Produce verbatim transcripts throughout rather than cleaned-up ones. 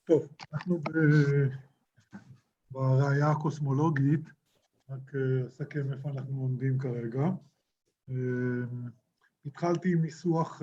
טוב, אנחנו בראייה הקוסמולוגית, רק אסכם איפה אנחנו עומדים כרגע. התחלתי עם ניסוח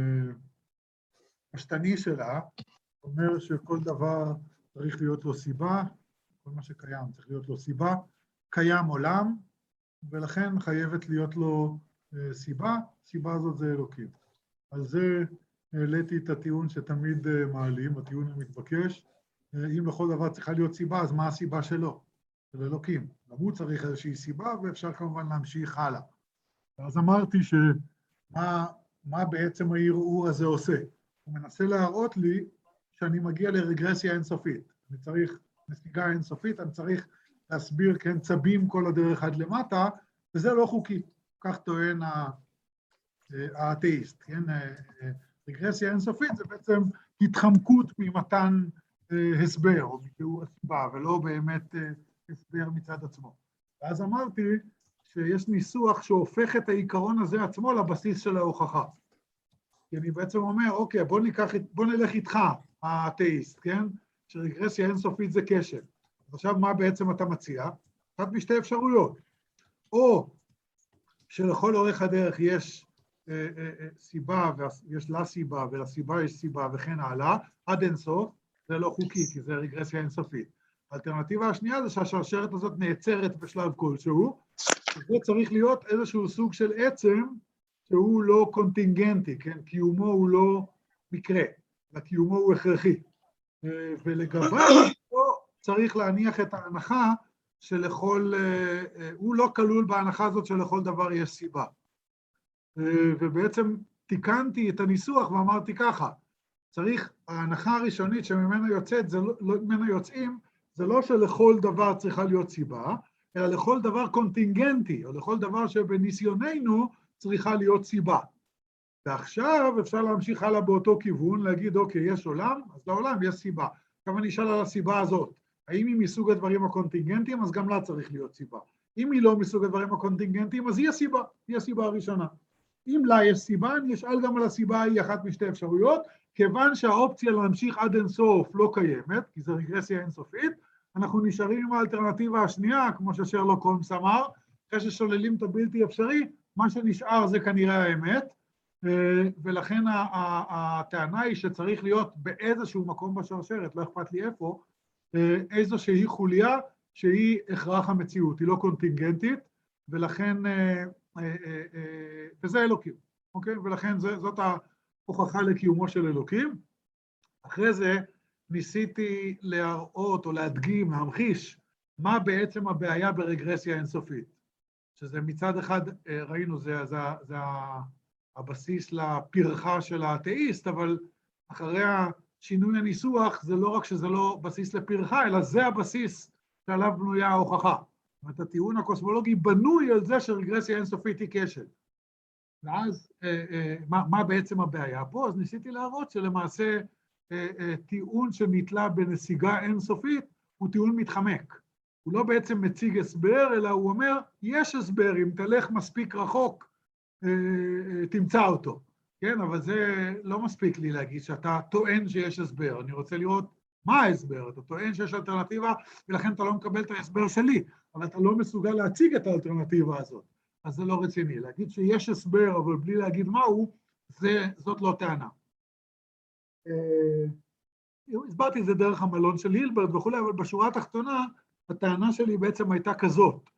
פשטני שלה, אומר שכל דבר צריך להיות לו סיבה, כל מה שקיים צריך להיות לו סיבה, קיים עולם, ולכן חייבת להיות לו סיבה, סיבה הזאת זה אלוקים. על זה העליתי את הטיעון שתמיד מעלים, הטיעון המתבקש, אם לכל דבר צריכה להיות סיבה, אז מה הסיבה שלו? של אלוקים. גם הוא צריך איזושהי סיבה, ואפשר כמובן להמשיך הלאה. ואז אמרתי שמה מה בעצם הערעור הזה עושה? הוא מנסה להראות לי שאני מגיע לרגרסיה אינסופית. אני צריך נסיגה אינסופית, אני צריך להסביר, כן, צבים כל הדרך עד למטה, וזה לא חוקי. כך טוען האתאיסט, כן? רגרסיה אינסופית זה בעצם התחמקות ממתן הסבר, או מתיאור הסיבה, ולא באמת הסבר מצד עצמו. ואז אמרתי שיש ניסוח שהופך את העיקרון הזה עצמו לבסיס של ההוכחה. כי אני בעצם אומר, אוקיי, בוא ניקח, בוא נלך איתך, האתאיסט, כן? שרגרסיה אינסופית זה כשל. עכשיו מה בעצם אתה מציע? אחת משתי אפשרויות. או שלכל אורך הדרך יש אה, אה, אה, סיבה, ויש לה סיבה, ולסיבה יש סיבה וכן הלאה, עד אינסוף, זה לא חוקי, כי זה רגרסיה אינסופית. האלטרנטיבה השנייה זה שהשרשרת הזאת נעצרת בשלב כלשהו, וזה צריך להיות איזשהו סוג של עצם, שהוא לא קונטינגנטי, כן? קיומו הוא לא מקרה, וקיומו הוא הכרחי. ולגביו, צריך להניח את ההנחה שלכל, הוא לא כלול בהנחה הזאת שלכל דבר יש סיבה. ובעצם תיקנתי את הניסוח ואמרתי ככה, צריך, ההנחה הראשונית שממנה יוצאת, זה לא, ממנה יוצאים, זה לא שלכל דבר צריכה להיות סיבה, אלא לכל דבר קונטינגנטי, או לכל דבר שבניסיוננו צריכה להיות סיבה. ועכשיו אפשר להמשיך הלאה באותו כיוון, להגיד, אוקיי, יש עולם, אז לעולם יש סיבה. עכשיו אני אשאל על הסיבה הזאת, האם היא מסוג הדברים הקונטינגנטיים, אז גם לה צריך להיות סיבה. אם היא לא מסוג הדברים הקונטינגנטיים, אז היא הסיבה, היא הסיבה הראשונה. אם לה יש סיבה, אני אשאל גם על הסיבה, היא אחת משתי אפשרויות, כיוון שהאופציה להמשיך עד אינסוף לא קיימת, כי זו רגרסיה אינסופית, אנחנו נשארים עם האלטרנטיבה השנייה, כמו ששרלוק הולמס אמר, אחרי ששוללים את הבלתי אפשרי, מה שנשאר זה כנראה האמת, ולכן הטענה היא שצריך להיות באיזשהו מקום בשרשרת, לא אכפת לי איפה, איזושהי חוליה שהיא הכרח המציאות, היא לא קונטינגנטית, ולכן, וזה אלוקים, אוקיי? ולכן זאת ההוכחה לקיומו של אלוקים. אחרי זה ניסיתי להראות או להדגים, להמחיש, מה בעצם הבעיה ברגרסיה אינסופית. שזה מצד אחד, ראינו, זה, זה, זה הבסיס לפרחה של האתאיסט, אבל אחרי השינוי הניסוח, זה לא רק שזה לא בסיס לפרחה, אלא זה הבסיס שעליו בנויה ההוכחה. זאת אומרת, הטיעון הקוסמולוגי בנוי על זה שרגרסיה אינסופית היא כשל. ואז, מה, מה בעצם הבעיה פה? אז ניסיתי להראות שלמעשה טיעון שנתלה בנסיגה אינסופית הוא טיעון מתחמק. הוא לא בעצם מציג הסבר, אלא הוא אומר, יש הסבר, אם תלך מספיק רחוק, תמצא אותו. כן, אבל זה לא מספיק לי להגיד שאתה טוען שיש הסבר. אני רוצה לראות מה ההסבר. אתה טוען שיש אלטרנטיבה, ולכן אתה לא מקבל את ההסבר שלי, אבל אתה לא מסוגל להציג את האלטרנטיבה הזאת. אז זה לא רציני. להגיד שיש הסבר, אבל בלי להגיד מהו, זה, זאת לא טענה. הסברתי את זה דרך המלון של הילברט וכו', אבל בשורה התחתונה, הטענה שלי בעצם הייתה כזאת,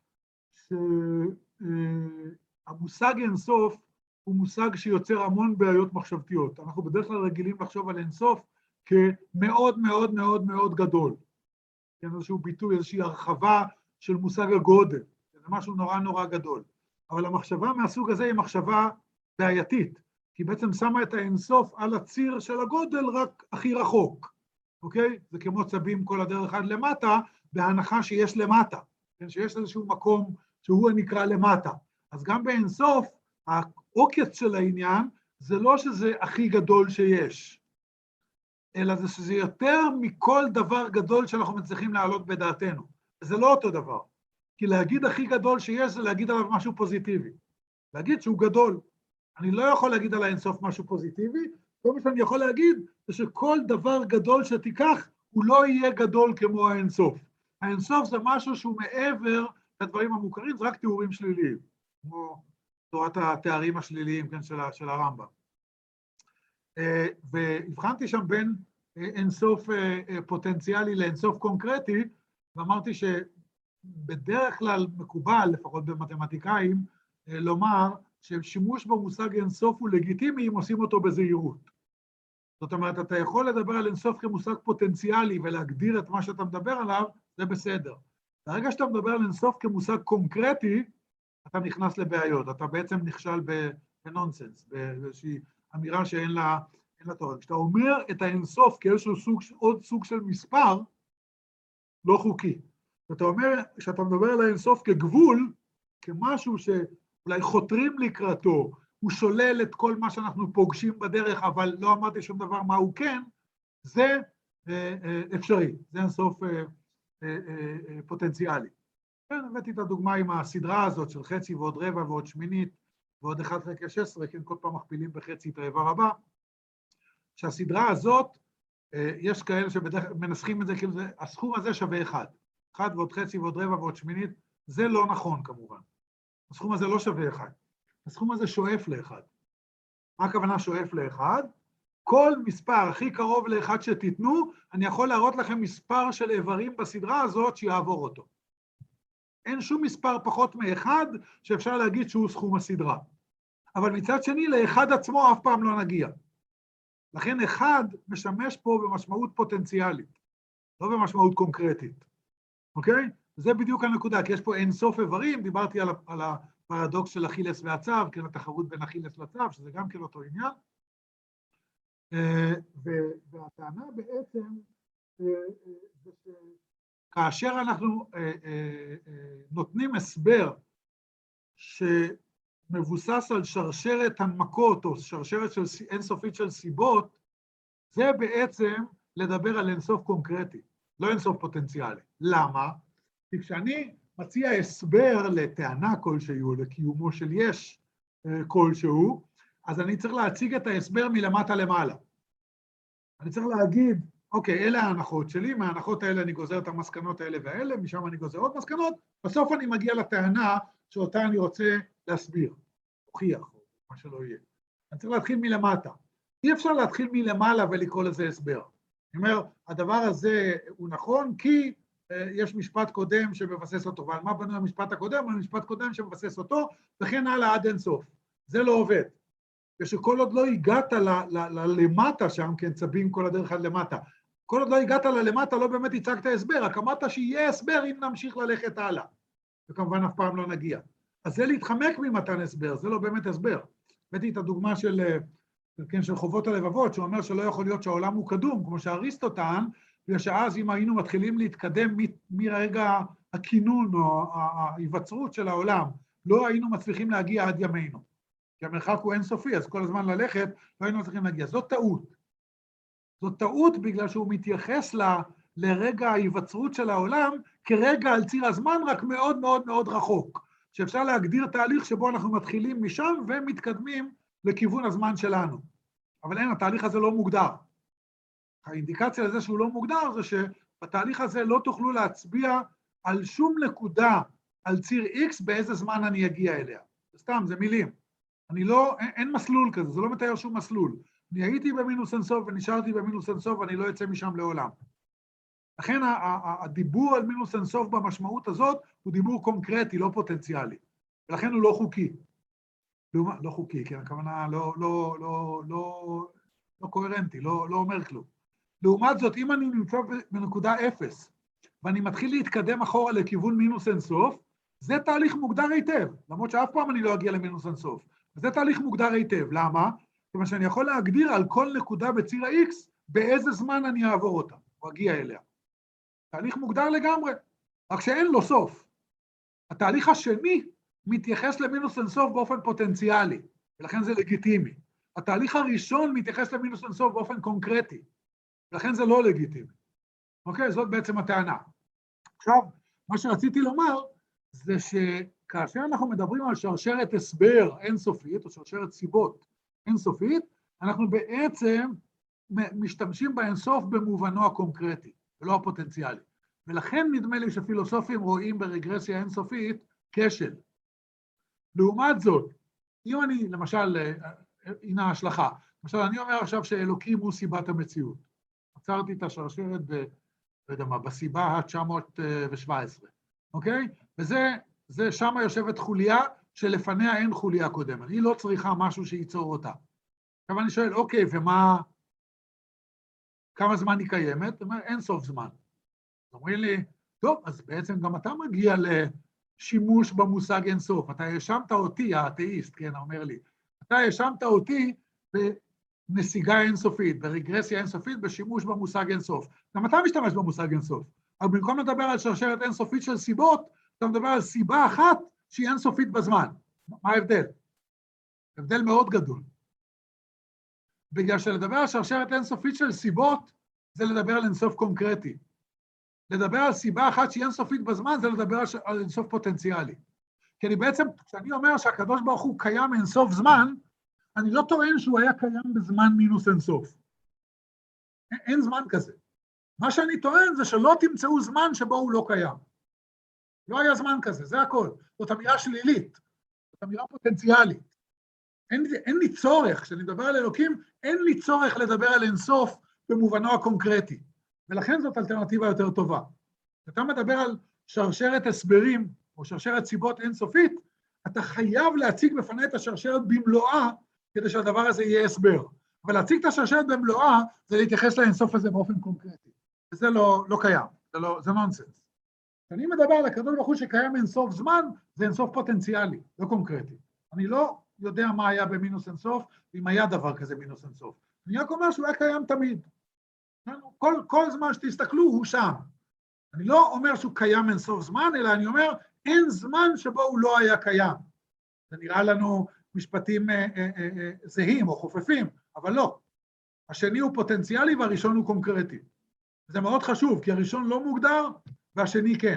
שהמושג אינסוף הוא מושג שיוצר המון בעיות מחשבתיות. אנחנו בדרך כלל רגילים לחשוב על אינסוף כמאוד מאוד מאוד מאוד גדול. כן, איזשהו ביטוי, איזושהי הרחבה של מושג הגודל. זה משהו נורא נורא גדול. אבל המחשבה מהסוג הזה היא מחשבה בעייתית, כי בעצם שמה את האינסוף על הציר של הגודל רק הכי רחוק. אוקיי? זה כמו צבים כל הדרך עד למטה, בהנחה שיש למטה, כן? שיש איזשהו מקום שהוא נקרא למטה. אז גם באינסוף, העוקץ של העניין, זה לא שזה הכי גדול שיש, אלא זה שזה יותר מכל דבר גדול שאנחנו מצליחים להעלות בדעתנו. זה לא אותו דבר. כי להגיד הכי גדול שיש זה להגיד עליו משהו פוזיטיבי. להגיד שהוא גדול. אני לא יכול להגיד על האינסוף משהו פוזיטיבי, כל מה שאני יכול להגיד זה שכל דבר גדול שתיקח הוא לא יהיה גדול כמו האינסוף. האינסוף זה משהו שהוא מעבר לדברים המוכרים, זה רק תיאורים שליליים, כמו תורת התארים השליליים, כן, של, של הרמב"ם. והבחנתי שם בין אינסוף פוטנציאלי לאינסוף קונקרטי, ואמרתי שבדרך כלל מקובל, לפחות במתמטיקאים, לומר ששימוש במושג אינסוף הוא לגיטימי אם עושים אותו בזהירות. זאת אומרת, אתה יכול לדבר על אינסוף כמושג פוטנציאלי ולהגדיר את מה שאתה מדבר עליו, זה בסדר. ברגע שאתה מדבר על אינסוף כמושג קונקרטי, אתה נכנס לבעיות, אתה בעצם נכשל בנונסנס, באיזושהי אמירה שאין לה, אין לה תורן. כשאתה אומר את האינסוף כאיזשהו סוג, עוד סוג של מספר, לא חוקי. אתה אומר, כשאתה מדבר על האינסוף כגבול, כמשהו שאולי חותרים לקראתו, הוא שולל את כל מה שאנחנו פוגשים בדרך, אבל לא אמרתי שום דבר מה הוא כן, זה אה, אה, אפשרי, זה אינסוף אה, אה, אה, פוטנציאלי. כן, הבאתי את הדוגמה עם הסדרה הזאת של חצי ועוד רבע ועוד שמינית, ועוד אחד חלקי שש עשרה, כן, כל פעם מכפילים בחצי את האיבר הבא, שהסדרה הזאת, יש כאלה שבדרך כלל מנסחים את זה, כאילו זה, הסכום הזה שווה אחד. אחד ועוד חצי ועוד רבע ועוד שמינית, זה לא נכון כמובן. הסכום הזה לא שווה אחד. הסכום הזה שואף לאחד. מה הכוונה שואף לאחד? כל מספר הכי קרוב לאחד שתיתנו, אני יכול להראות לכם מספר של איברים בסדרה הזאת שיעבור אותו. אין שום מספר פחות מאחד שאפשר להגיד שהוא סכום הסדרה. אבל מצד שני, לאחד עצמו אף פעם לא נגיע. לכן אחד משמש פה במשמעות פוטנציאלית, לא במשמעות קונקרטית. אוקיי? זה בדיוק הנקודה, כי יש פה אין סוף איברים, דיברתי על, על הפרדוקס של אכילס והצב, כן, התחרות בין אכילס לצב, שזה גם כן אותו עניין. והטענה בעצם, זה שכאשר אנחנו נותנים הסבר שמבוסס על שרשרת הנמקות, או שרשרת של אינסופית של סיבות, זה בעצם לדבר על אינסוף קונקרטי, לא אינסוף פוטנציאלי. למה? כי כשאני מציע הסבר לטענה כלשהו, או לקיומו של יש כלשהו, אז אני צריך להציג את ההסבר מלמטה למעלה. אני צריך להגיד, אוקיי, אלה ההנחות שלי, מההנחות האלה אני גוזר את המסקנות האלה והאלה, משם אני גוזר עוד מסקנות, בסוף אני מגיע לטענה שאותה אני רוצה להסביר, הוכיח, או מה שלא יהיה. אני צריך להתחיל מלמטה. אי אפשר להתחיל מלמעלה ולקרוא לזה הסבר. אני אומר, הדבר הזה הוא נכון כי אה, יש משפט קודם שמבסס אותו, ועל מה בנו המשפט הקודם? על משפט קודם שמבסס אותו, וכן הלאה עד אינסוף. זה לא עובד. ושכל עוד לא הגעת למטה שם, כן, צבים כל הדרך עד למטה, כל עוד לא הגעת ללמטה, לא באמת הצגת הסבר, רק אמרת שיהיה הסבר אם נמשיך ללכת הלאה. וכמובן אף פעם לא נגיע. אז זה להתחמק ממתן הסבר, זה לא באמת הסבר. הבאתי את הדוגמה של, כן, של חובות הלבבות, שהוא אומר שלא יכול להיות שהעולם הוא קדום, כמו שאריסטו טען, ושאז אם היינו מתחילים להתקדם מרגע הכינון או ההיווצרות של העולם, לא היינו מצליחים להגיע עד ימינו. כי המרחק הוא אינסופי, אז כל הזמן ללכת, לא היינו מצליחים להגיע. זאת טעות. זאת טעות בגלל שהוא מתייחס ל, לרגע ההיווצרות של העולם, כרגע על ציר הזמן, רק מאוד מאוד מאוד רחוק. שאפשר להגדיר תהליך שבו אנחנו מתחילים משם ומתקדמים לכיוון הזמן שלנו. אבל אין, התהליך הזה לא מוגדר. האינדיקציה לזה שהוא לא מוגדר זה שבתהליך הזה לא תוכלו להצביע על שום נקודה על ציר X באיזה זמן אני אגיע אליה. סתם, זה מילים. אני לא, אין, אין מסלול כזה, זה לא מתאר שום מסלול. אני הייתי במינוס אינסוף ונשארתי במינוס אינסוף ואני לא יוצא משם לעולם. לכן הדיבור על מינוס אינסוף במשמעות הזאת הוא דיבור קונקרטי, לא פוטנציאלי. ולכן הוא לא חוקי. לא, לא חוקי, כי הכוונה לא, לא, לא, לא, לא קוהרנטי, לא, לא אומר כלום. לעומת זאת, אם אני נמצא בנקודה אפס, ואני מתחיל להתקדם אחורה לכיוון מינוס אינסוף, זה תהליך מוגדר היטב, למרות שאף פעם אני לא אגיע למינוס אינסוף. זה תהליך מוגדר היטב. למה? כיוון שאני יכול להגדיר על כל נקודה בציר ה-X, באיזה זמן אני אעבור אותה, או אגיע אליה. תהליך מוגדר לגמרי, רק שאין לו סוף. התהליך השני מתייחס למינוס אינסוף באופן פוטנציאלי, ולכן זה לגיטימי. התהליך הראשון מתייחס למינוס אינסוף באופן קונקרטי, ולכן זה לא לגיטימי. אוקיי? זאת בעצם הטענה. עכשיו, מה שרציתי לומר, זה שכאשר אנחנו מדברים על שרשרת הסבר אינסופית, או שרשרת סיבות אינסופית, אנחנו בעצם משתמשים באינסוף במובנו הקונקרטי. ולא הפוטנציאלי. ולכן נדמה לי שפילוסופים רואים ברגרסיה אינסופית כשל. לעומת זאת, אם אני, למשל, הנה ההשלכה, למשל, אני אומר עכשיו שאלוקים הוא סיבת המציאות. עצרתי את השרשרת ב, לא יודע מה, בסיבה ה-תשע מאות שבע עשרה, אוקיי? וזה, זה שמה יושבת חוליה שלפניה אין חוליה קודמת. היא לא צריכה משהו שייצור אותה. עכשיו אני שואל, אוקיי, ומה, כמה זמן היא קיימת? זאת אומרת, אין סוף זמן. אומרים לי, טוב, אז בעצם גם אתה מגיע לשימוש במושג אין סוף. אתה האשמת אותי, האתאיסט, כן, אומר לי, אתה האשמת אותי בנסיגה אינסופית, ברגרסיה אינסופית, בשימוש במושג אין סוף. גם אתה משתמש במושג אין סוף. אבל במקום לדבר על שרשרת אינסופית של סיבות, אתה מדבר על סיבה אחת שהיא אינסופית בזמן. מה ההבדל? הבדל מאוד גדול. בגלל שלדבר על שרשרת אינסופית של סיבות, זה לדבר על אינסוף קונקרטי. לדבר על סיבה אחת שהיא אינסופית בזמן, זה לדבר על אינסוף פוטנציאלי. כי אני בעצם, כשאני אומר שהקדוש ברוך הוא קיים אינסוף זמן, אני לא טוען שהוא היה קיים בזמן מינוס אינסוף. אין זמן כזה. מה שאני טוען זה שלא תמצאו זמן שבו הוא לא קיים. לא היה זמן כזה, זה הכל. זאת אמירה שלילית, זאת אמירה פוטנציאלית. אין, אין לי צורך, כשאני מדבר על אלוקים, אין לי צורך לדבר על אינסוף במובנו הקונקרטי. ולכן זאת אלטרנטיבה יותר טובה. כשאתה מדבר על שרשרת הסברים, או שרשרת סיבות אינסופית, אתה חייב להציג בפני את השרשרת במלואה, כדי שהדבר הזה יהיה הסבר. אבל להציג את השרשרת במלואה, זה להתייחס לאינסוף הזה באופן קונקרטי. וזה לא, לא קיים, זה, לא, זה נונסנס. כשאני מדבר על הקדוש ברוך הוא שקיים אינסוף זמן, זה אינסוף פוטנציאלי, לא קונקרטי. אני לא יודע מה היה במינוס אינסוף, ואם היה דבר כזה מינוס אינסוף. אני רק אומר שהוא היה קיים תמיד. כל, כל זמן שתסתכלו, הוא שם. אני לא אומר שהוא קיים אינסוף זמן, אלא אני אומר, אין זמן שבו הוא לא היה קיים. זה נראה לנו משפטים אה, אה, אה, זהים או חופפים, אבל לא. השני הוא פוטנציאלי והראשון הוא קונקרטי. זה מאוד חשוב, כי הראשון לא מוגדר והשני כן.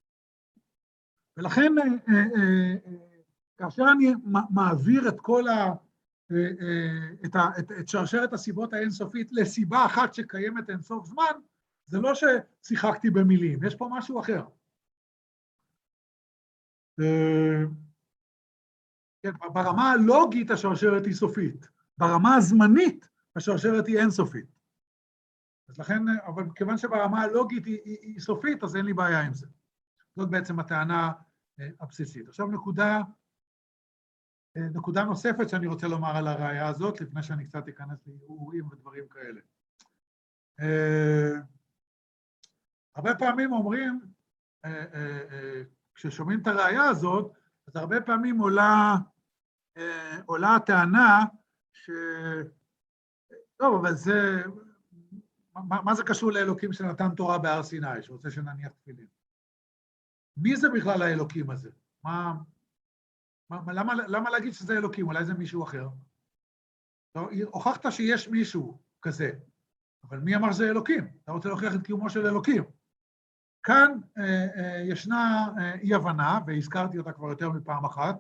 ולכן, אה, אה, אה, כאשר אני מעביר את כל ה... את, ה, את, את שרשרת הסיבות האינסופית לסיבה אחת שקיימת אינסוף זמן, זה לא ששיחקתי במילים, יש פה משהו אחר. ברמה הלוגית השרשרת היא סופית, ברמה הזמנית השרשרת היא אינסופית. אז לכן, אבל כיוון שברמה הלוגית היא, היא, היא סופית, אז אין לי בעיה עם זה. זאת בעצם הטענה הבסיסית. עכשיו נקודה, נקודה נוספת שאני רוצה לומר על הראייה הזאת, לפני שאני קצת אכנס לאירועים ודברים כאלה. הרבה פעמים אומרים, כששומעים את הראייה הזאת, אז הרבה פעמים עולה, עולה הטענה ש... טוב, אבל זה... מה, מה זה קשור לאלוקים שנתן תורה בהר סיני, שרוצה שנניח תפילין? מי זה בכלל האלוקים הזה? מה... מה, למה, למה להגיד שזה אלוקים? אולי זה מישהו אחר? לא, הוכחת שיש מישהו כזה, אבל מי אמר שזה אלוקים? אתה רוצה להוכיח את קיומו של אלוקים. כאן אה, אה, ישנה אה, אי-הבנה, והזכרתי אותה כבר יותר מפעם אחת,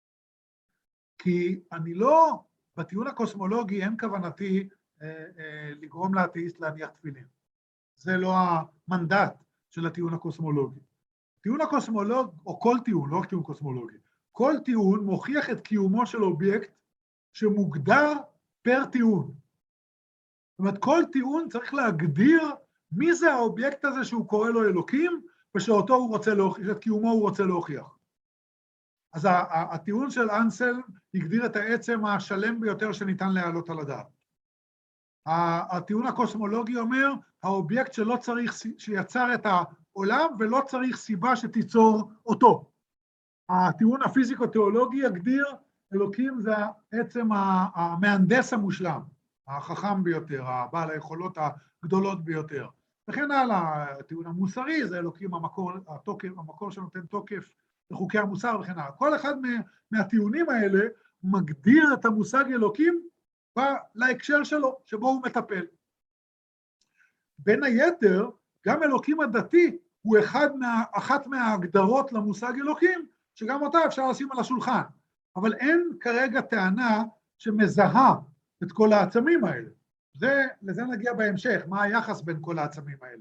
כי אני לא, בטיעון הקוסמולוגי אין כוונתי אה, אה, לגרום לאתאיסט להניח תפילין. זה לא המנדט של הטיעון הקוסמולוגי. טיעון הקוסמולוג, או כל טיעון, לא רק טיעון קוסמולוגי, כל טיעון מוכיח את קיומו של אובייקט שמוגדר פר טיעון. זאת אומרת, כל טיעון צריך להגדיר מי זה האובייקט הזה שהוא קורא לו אלוקים, ושאותו הוא רוצה להוכיח, שאת קיומו הוא רוצה להוכיח. אז הטיעון של אנסלם הגדיר את העצם השלם ביותר שניתן להעלות על הדעת. הטיעון הקוסמולוגי אומר, האובייקט שלא צריך, שיצר את העולם, ולא צריך סיבה שתיצור אותו. הטיעון הפיזיקו-תיאולוגי יגדיר, אלוקים זה העצם המהנדס המושלם, החכם ביותר, הבעל היכולות הגדולות ביותר. וכן הלאה, הטיעון המוסרי זה אלוקים המקור, התוקף, המקור שנותן תוקף לחוקי המוסר וכן הלאה. כל אחד מהטיעונים האלה מגדיר את המושג אלוקים להקשר שלו, שבו הוא מטפל. בין היתר, גם אלוקים הדתי הוא אחד מה, אחת מההגדרות למושג אלוקים, שגם אותה אפשר לשים על השולחן. אבל אין כרגע טענה שמזהה את כל העצמים האלה. זה, לזה נגיע בהמשך, מה היחס בין כל העצמים האלה.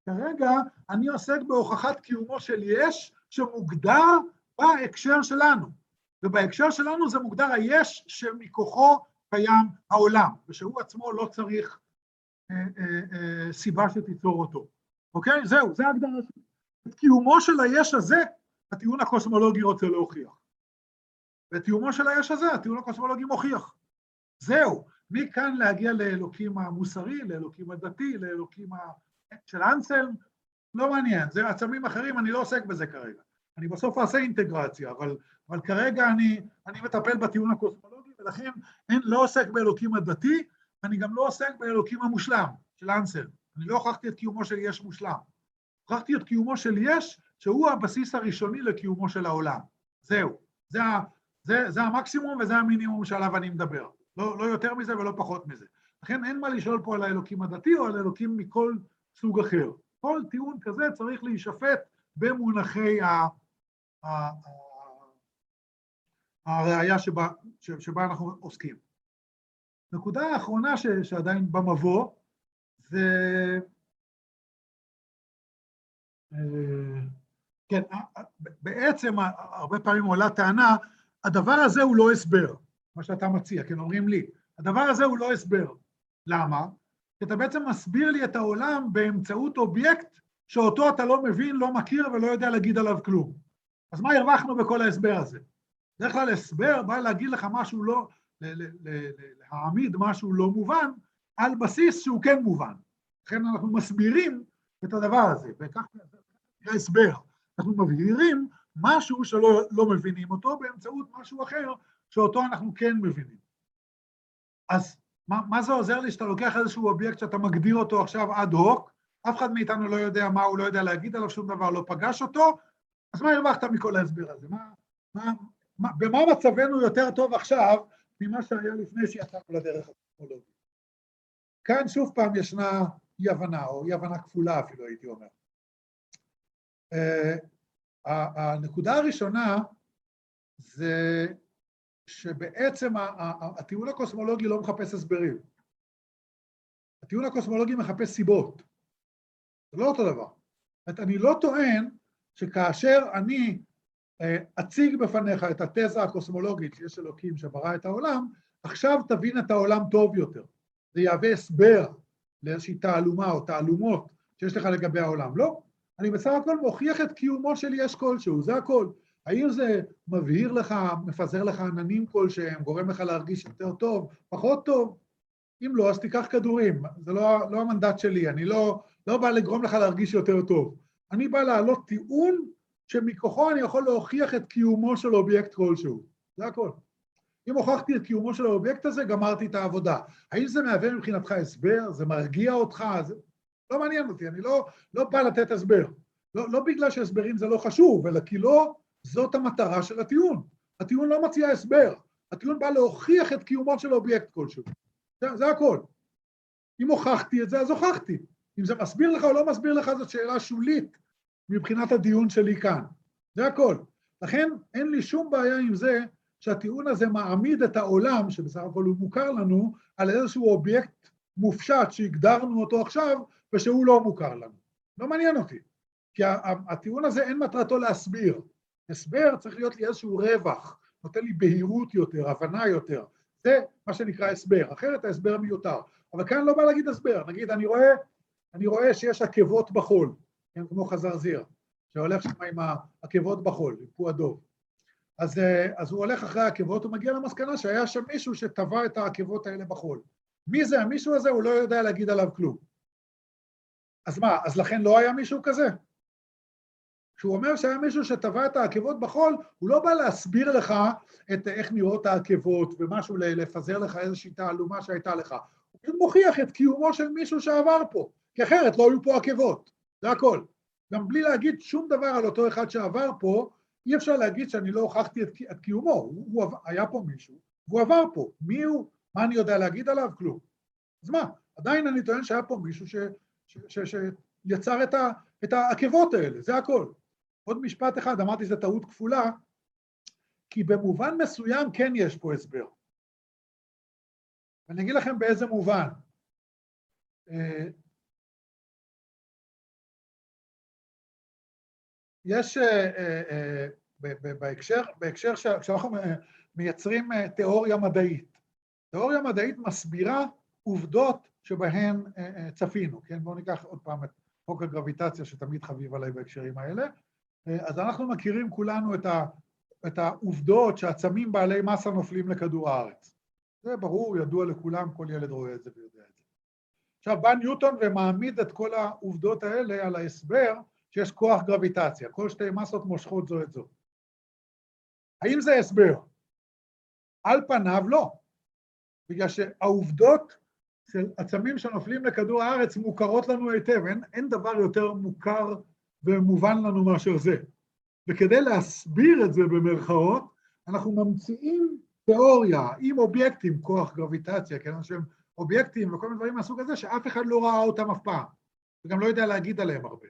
כרגע אני עוסק בהוכחת קיומו של יש, שמוגדר בהקשר שלנו. ובהקשר שלנו זה מוגדר היש שמכוחו קיים העולם, ושהוא עצמו לא צריך אה, אה, אה, סיבה שתיצור אותו. אוקיי? זהו, זה ההגדרה שלי. את קיומו של היש הזה, הטיעון הקוסמולוגי רוצה להוכיח. ואת קיומו של היש הזה, הטיעון הקוסמולוגי מוכיח. זהו, מכאן להגיע לאלוקים המוסרי, לאלוקים הדתי, לאלוקים של אנסלם, לא מעניין, זה עצמים אחרים, אני לא עוסק בזה כרגע. אני בסוף אעשה אינטגרציה, אבל, אבל כרגע אני, אני מטפל בטיעון הקוסמולוגי, ולכן אין, לא עוסק באלוקים הדתי, אני גם לא עוסק באלוקים המושלם של אנסלם. אני לא הוכחתי את קיומו של יש מושלם. הוכחתי את קיומו של יש, שהוא הבסיס הראשוני לקיומו של העולם. זהו, זה, זה, זה המקסימום וזה המינימום שעליו אני מדבר. לא, לא יותר מזה ולא פחות מזה. לכן אין מה לשאול פה על האלוקים הדתי או על האלוקים מכל סוג אחר. כל טיעון כזה צריך להישפט במונחי הראייה שבה, שבה אנחנו עוסקים. נקודה האחרונה ש, שעדיין במבוא, זה... כן, בעצם הרבה פעמים עולה טענה, הדבר הזה הוא לא הסבר, מה שאתה מציע, כן, אומרים לי, הדבר הזה הוא לא הסבר. למה? כי אתה בעצם מסביר לי את העולם באמצעות אובייקט שאותו אתה לא מבין, לא מכיר ולא יודע להגיד עליו כלום. אז מה הרווחנו בכל ההסבר הזה? בדרך כלל הסבר בא להגיד לך משהו לא, להעמיד משהו לא מובן, על בסיס שהוא כן מובן. לכן אנחנו מסבירים את הדבר הזה, וכך זה הסבר. אנחנו מבהירים משהו שלא לא מבינים אותו באמצעות משהו אחר שאותו אנחנו כן מבינים. אז מה, מה זה עוזר לי שאתה לוקח איזשהו אובייקט שאתה מגדיר אותו עכשיו עד הוק, אף אחד מאיתנו לא יודע מה, הוא לא יודע להגיד עליו שום דבר, לא פגש אותו, אז מה הרווחת מכל ההסבר הזה? מה, מה, מה, במה מצבנו יותר טוב עכשיו ממה שהיה לפני שיצאנו לדרך הטכנולוגית? כאן שוב פעם ישנה אי הבנה, או אי הבנה כפולה אפילו הייתי אומר. Uh, הנקודה הראשונה זה שבעצם הטיעון הקוסמולוגי לא מחפש הסברים. הטיעון הקוסמולוגי מחפש סיבות. זה לא אותו דבר. אני לא טוען שכאשר אני אציג בפניך את התזה הקוסמולוגית שיש אלוקים שברא את העולם, עכשיו תבין את העולם טוב יותר. זה יהווה הסבר לאיזושהי תעלומה או תעלומות שיש לך לגבי העולם. לא. אני בסך הכל מוכיח את קיומו של יש כלשהו, זה הכל. האם זה מבהיר לך, מפזר לך עננים כלשהם, גורם לך להרגיש יותר טוב, פחות טוב? אם לא, אז תיקח כדורים. זה לא, לא המנדט שלי, אני לא, לא בא לגרום לך להרגיש יותר טוב. אני בא להעלות טיעון שמכוחו אני יכול להוכיח את קיומו של אובייקט כלשהו. זה הכל. אם הוכחתי את קיומו של האובייקט הזה, גמרתי את העבודה. האם זה מהווה מבחינתך הסבר? זה מרגיע אותך? זה... לא מעניין אותי, אני לא, לא בא לתת הסבר. לא, לא בגלל שהסברים זה לא חשוב, אלא כי לא זאת המטרה של הטיעון. הטיעון לא מציע הסבר. הטיעון בא להוכיח את קיומו של אובייקט כלשהו. זה, זה הכל. אם הוכחתי את זה, אז הוכחתי. אם זה מסביר לך או לא מסביר לך, זאת שאלה שולית מבחינת הדיון שלי כאן. זה הכל. לכן אין לי שום בעיה עם זה שהטיעון הזה מעמיד את העולם, שבסך הכל הוא מוכר לנו, על איזשהו אובייקט מופשט שהגדרנו אותו עכשיו, ושהוא לא מוכר לנו. לא מעניין אותי. כי הטיעון הזה אין מטרתו להסביר. הסבר צריך להיות לי איזשהו רווח, נותן לי בהירות יותר, הבנה יותר. זה מה שנקרא הסבר. אחרת ההסבר מיותר. אבל כאן לא בא להגיד הסבר. נגיד, אני רואה, אני רואה שיש עקבות בחול, כן, כמו חזר זיר, שהולך שם עם העקבות בחול, עם פוע דוב. אז, אז הוא הולך אחרי העקבות, הוא מגיע למסקנה שהיה שם מישהו שטבע את העקבות האלה בחול. מי זה המישהו הזה? הוא לא יודע להגיד עליו כלום. אז מה, אז לכן לא היה מישהו כזה? כשהוא אומר שהיה מישהו שטבע את העקבות בחול, הוא לא בא להסביר לך את איך נראות העקבות, ומשהו לפזר לך איזושהי תעלומה שהייתה לך. הוא פשוט מוכיח את קיומו של מישהו שעבר פה, כי אחרת לא היו פה עקבות, זה הכל. גם בלי להגיד שום דבר על אותו אחד שעבר פה, אי אפשר להגיד שאני לא הוכחתי את, את קיומו, הוא, הוא היה פה מישהו, והוא עבר פה. מי הוא? מה אני יודע להגיד עליו? כלום. אז מה? עדיין אני טוען שהיה פה מישהו ש, ש, ש, ש, שיצר את, ה, את העקבות האלה, זה הכל. עוד משפט אחד, אמרתי זה טעות כפולה, כי במובן מסוים כן יש פה הסבר. ואני אגיד לכם באיזה מובן. יש בהקשר, בהקשר כשאנחנו מייצרים תיאוריה מדעית, תיאוריה מדעית מסבירה עובדות שבהן צפינו, כן? בואו ניקח עוד פעם את חוק הגרביטציה שתמיד חביב עליי בהקשרים האלה. אז אנחנו מכירים כולנו את, ה, את העובדות שעצמים בעלי מסה נופלים לכדור הארץ. זה ברור, ידוע לכולם, כל ילד רואה את זה ויודע את זה. עכשיו בא ניוטון ומעמיד את כל העובדות האלה על ההסבר שיש כוח גרביטציה, כל שתי מסות מושכות זו את זו. האם זה הסבר? על פניו לא. בגלל שהעובדות של עצמים שנופלים לכדור הארץ מוכרות לנו היטב, אין, אין דבר יותר מוכר ומובן לנו מאשר זה. וכדי להסביר את זה במרכאות, אנחנו ממציאים תיאוריה עם אובייקטים, כוח גרביטציה, כן, שהם אובייקטים וכל מיני דברים מהסוג הזה, שאף אחד לא ראה אותם אף פעם, וגם לא יודע להגיד עליהם הרבה.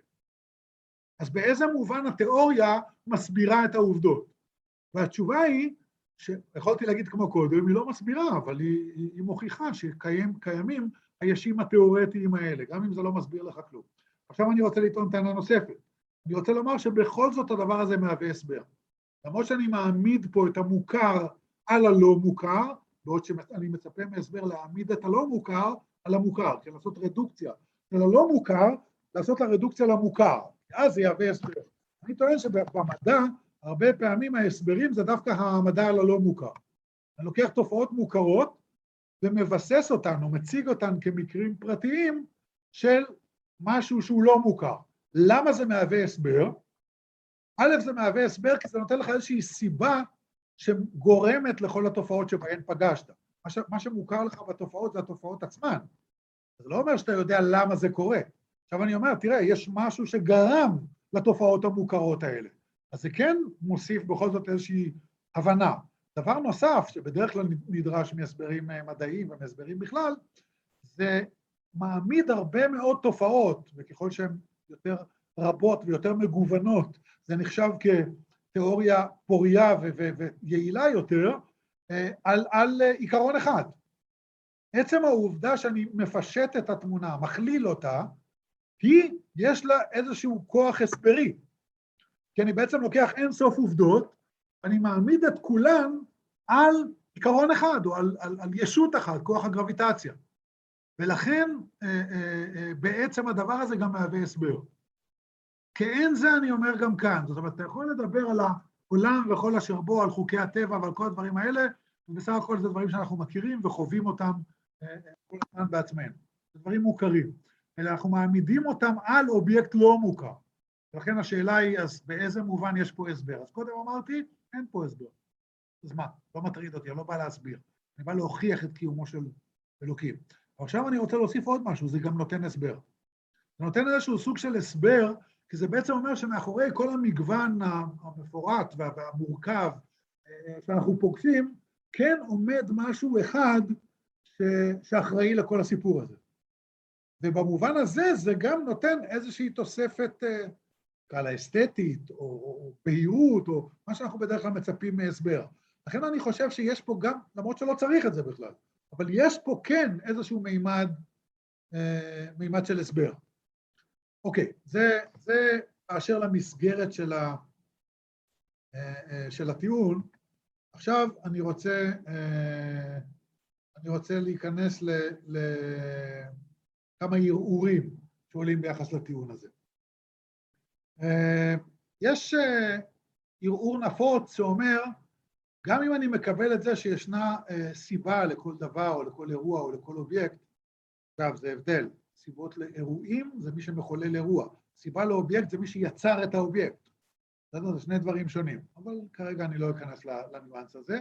אז באיזה מובן התיאוריה מסבירה את העובדות? והתשובה היא, שיכולתי להגיד כמו קודם, היא לא מסבירה, אבל היא, היא, היא מוכיחה שקיימים הישים התיאורטיים האלה, גם אם זה לא מסביר לך כלום. עכשיו אני רוצה לטעון טענה נוספת. אני רוצה לומר שבכל זאת הדבר הזה מהווה הסבר. למרות שאני מעמיד פה את המוכר על הלא מוכר, בעוד שאני מצפה מהסבר להעמיד את הלא מוכר על המוכר, כן, לעשות רדוקציה של הלא מוכר, לעשות הרדוקציה למוכר, אז זה יהווה הסבר. אני טוען שבמדע, הרבה פעמים ההסברים זה דווקא המדע על הלא מוכר. אני לוקח תופעות מוכרות ומבסס אותן, או מציג אותן כמקרים פרטיים של משהו שהוא לא מוכר. למה זה מהווה הסבר? א', זה מהווה הסבר כי זה נותן לך איזושהי סיבה שגורמת לכל התופעות שבהן פגשת. מה, ש... מה שמוכר לך בתופעות זה התופעות עצמן. זה לא אומר שאתה יודע למה זה קורה. עכשיו אני אומר, תראה, יש משהו שגרם לתופעות המוכרות האלה. אז זה כן מוסיף בכל זאת איזושהי הבנה. דבר נוסף, שבדרך כלל נדרש מהסברים מדעיים ומהסברים בכלל, זה מעמיד הרבה מאוד תופעות, וככל שהן יותר רבות ויותר מגוונות, זה נחשב כתיאוריה פוריה ויעילה יותר, על, על עיקרון אחד. עצם העובדה שאני מפשט את התמונה, מכליל אותה, היא, יש לה איזשהו כוח הסברי. כי אני בעצם לוקח אין סוף עובדות, אני מעמיד את כולן על עיקרון אחד, או על, על, על ישות אחת, כוח הגרביטציה. ולכן אה, אה, אה, בעצם הדבר הזה גם מהווה הסבר. כאין זה אני אומר גם כאן, זאת אומרת, אתה יכול לדבר על העולם וכל אשר בו, על חוקי הטבע ועל כל הדברים האלה, ובסך הכל זה דברים שאנחנו מכירים וחווים אותם אה, כל הזמן בעצמנו. זה דברים מוכרים, אלא אנחנו מעמידים אותם על אובייקט לא מוכר. ולכן השאלה היא, אז באיזה מובן יש פה הסבר? אז קודם אמרתי, אין פה הסבר. אז מה? לא מטריד אותי, אני לא בא להסביר. אני בא להוכיח את קיומו של אלוקים. עכשיו אני רוצה להוסיף עוד משהו, זה גם נותן הסבר. זה נותן איזשהו סוג של הסבר, כי זה בעצם אומר שמאחורי כל המגוון המפורט והמורכב שאנחנו פוגשים, כן עומד משהו אחד שאחראי לכל הסיפור הזה. ובמובן הזה זה גם נותן איזושהי תוספת, קלה אסתטית, או, או בהירות, או מה שאנחנו בדרך כלל מצפים מהסבר. לכן אני חושב שיש פה גם, למרות שלא צריך את זה בכלל, אבל יש פה כן איזשהו מימד, אה, מימד של הסבר. אוקיי, זה, זה אשר למסגרת של, ה, אה, של הטיעון. עכשיו אני רוצה, אה, אני רוצה להיכנס ל, לכמה ערעורים שעולים ביחס לטיעון הזה. יש ערעור נפוץ שאומר, גם אם אני מקבל את זה שישנה סיבה לכל דבר או לכל אירוע או לכל אובייקט, עכשיו זה הבדל, סיבות לאירועים זה מי שמחולל אירוע, סיבה לאובייקט זה מי שיצר את האובייקט. זה שני דברים שונים, אבל כרגע אני לא אכנס לניואנס הזה.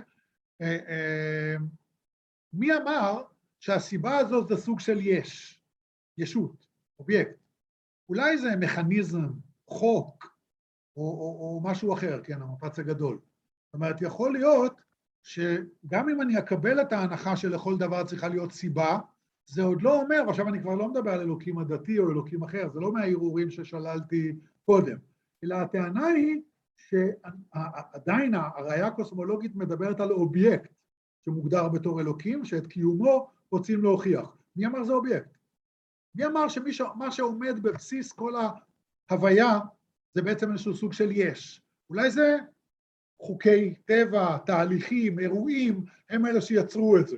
מי אמר שהסיבה הזאת זה סוג של יש, ישות, אובייקט? אולי זה מכניזם, חוק, או, או, או משהו אחר, כן, המפץ הגדול. זאת אומרת, יכול להיות שגם אם אני אקבל את ההנחה שלכל דבר צריכה להיות סיבה, זה עוד לא אומר, ועכשיו אני כבר לא מדבר על אלוקים הדתי או אלוקים אחר, זה לא מהערעורים ששללתי קודם, אלא הטענה היא שעדיין הראייה הקוסמולוגית מדברת על אובייקט שמוגדר בתור אלוקים, שאת קיומו רוצים להוכיח. מי אמר זה אובייקט? מי אמר שמה שעומד בבסיס כל ההוויה זה בעצם איזשהו סוג של יש. אולי זה חוקי טבע, תהליכים, אירועים, הם אלה שיצרו את זה.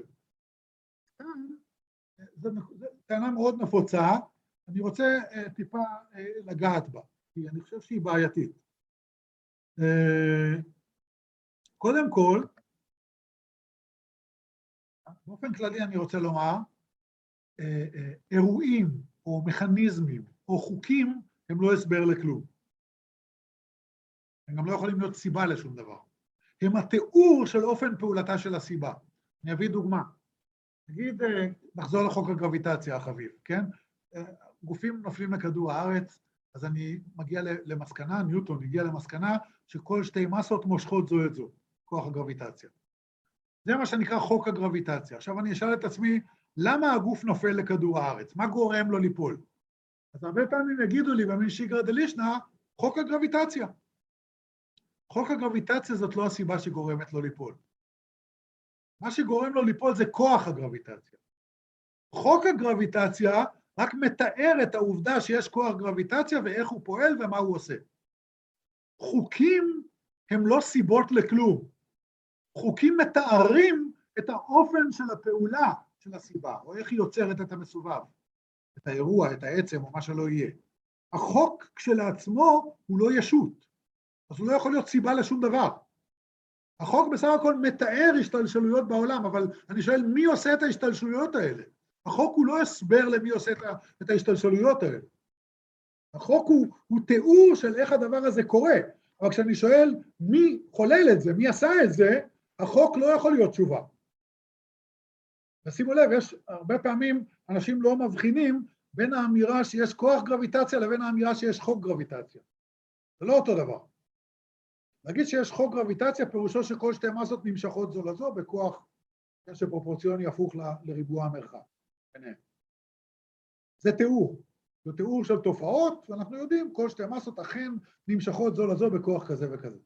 זו טענה מאוד נפוצה, אני רוצה uh, טיפה uh, לגעת בה, כי אני חושב שהיא בעייתית. Uh, קודם כל, באופן כללי אני רוצה לומר, uh, uh, אירועים או מכניזמים או חוקים הם לא הסבר לכלום. הם גם לא יכולים להיות סיבה לשום דבר. הם התיאור של אופן פעולתה של הסיבה. אני אביא דוגמה. נגיד, נחזור לחוק הגרביטציה החביב, כן? גופים נופלים לכדור הארץ, אז אני מגיע למסקנה, ניוטון הגיע למסקנה, שכל שתי מסות מושכות זו את זו, כוח הגרביטציה. זה מה שנקרא חוק הגרביטציה. עכשיו אני אשאל את עצמי, למה הגוף נופל לכדור הארץ? מה גורם לו ליפול? אז הרבה פעמים יגידו לי, במין שיגרא דלישנא, חוק הגרביטציה. חוק הגרביטציה זאת לא הסיבה שגורמת לו ליפול. מה שגורם לו ליפול זה כוח הגרביטציה. חוק הגרביטציה רק מתאר את העובדה שיש כוח גרביטציה ואיך הוא פועל ומה הוא עושה. חוקים הם לא סיבות לכלום. חוקים מתארים את האופן של הפעולה של הסיבה, או איך היא יוצרת את המסובב, את האירוע, את העצם, או מה שלא יהיה. החוק כשלעצמו הוא לא ישות, אז הוא לא יכול להיות סיבה לשום דבר. החוק בסך הכל מתאר השתלשלויות בעולם, אבל אני שואל, מי עושה את ההשתלשלויות האלה? החוק הוא לא הסבר למי עושה את ההשתלשלויות האלה. החוק הוא, הוא תיאור של איך הדבר הזה קורה, אבל כשאני שואל מי חולל את זה, מי עשה את זה, החוק לא יכול להיות תשובה. ושימו לב, יש הרבה פעמים אנשים לא מבחינים בין האמירה שיש כוח גרביטציה לבין האמירה שיש חוק גרביטציה. זה לא אותו דבר. להגיד שיש חוק גרביטציה, פירושו שכל שתי מסות נמשכות זו לזו בכוח שפרופורציוני הפוך ל, לריבוע המרחק. זה תיאור. זה תיאור של תופעות, ואנחנו יודעים, כל שתי מסות אכן נמשכות זו לזו בכוח כזה וכזה.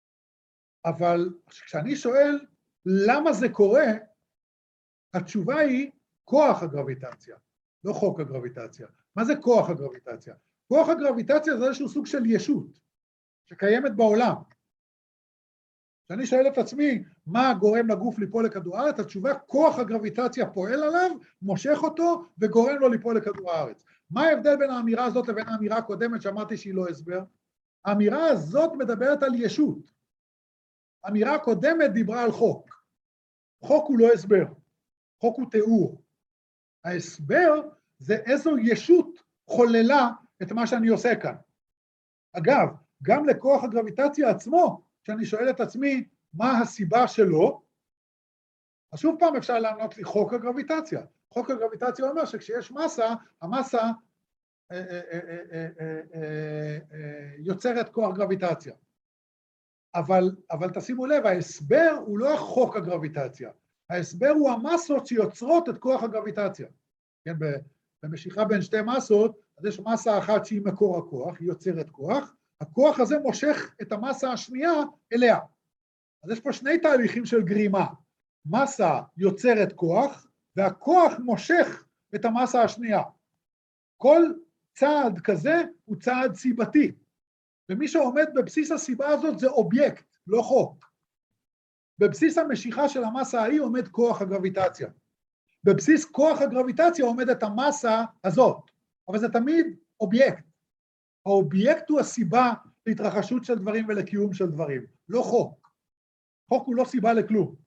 אבל כשאני שואל למה זה קורה, התשובה היא כוח הגרביטציה, לא חוק הגרביטציה. מה זה כוח הגרביטציה? כוח הגרביטציה זה איזשהו סוג של ישות שקיימת בעולם. כשאני שואל את עצמי מה גורם לגוף ליפול לכדור הארץ, התשובה כוח הגרביטציה פועל עליו, מושך אותו וגורם לו ליפול לכדור הארץ. מה ההבדל בין האמירה הזאת לבין האמירה הקודמת שאמרתי שהיא לא הסבר? האמירה הזאת מדברת על ישות. האמירה הקודמת דיברה על חוק. חוק הוא לא הסבר, חוק הוא תיאור. ההסבר זה איזו ישות חוללה את מה שאני עושה כאן. אגב, גם לכוח הגרביטציה עצמו, כשאני שואל את עצמי מה הסיבה שלו, אז שוב פעם אפשר לענות לי חוק הגרביטציה. חוק הגרביטציה אומר שכשיש מסה, המסה אה, אה, אה, אה, אה, אה, אה, יוצרת כוח גרביטציה. אבל, אבל תשימו לב, ההסבר הוא לא חוק הגרביטציה. ההסבר הוא המסות שיוצרות את כוח הגרביטציה. כן, במשיכה בין שתי מסות, אז יש מסה אחת שהיא מקור הכוח, היא יוצרת כוח, הכוח הזה מושך את המסה השנייה אליה. אז יש פה שני תהליכים של גרימה. מסה יוצרת כוח, והכוח מושך את המסה השנייה. כל צעד כזה הוא צעד סיבתי. ומי שעומד בבסיס הסיבה הזאת זה אובייקט, לא חוק. בבסיס המשיכה של המסה ההיא עומד כוח הגרביטציה. בבסיס כוח הגרביטציה עומדת המסה הזאת, אבל זה תמיד אובייקט. האובייקט הוא הסיבה להתרחשות של דברים ולקיום של דברים, לא חוק. חוק הוא לא סיבה לכלום.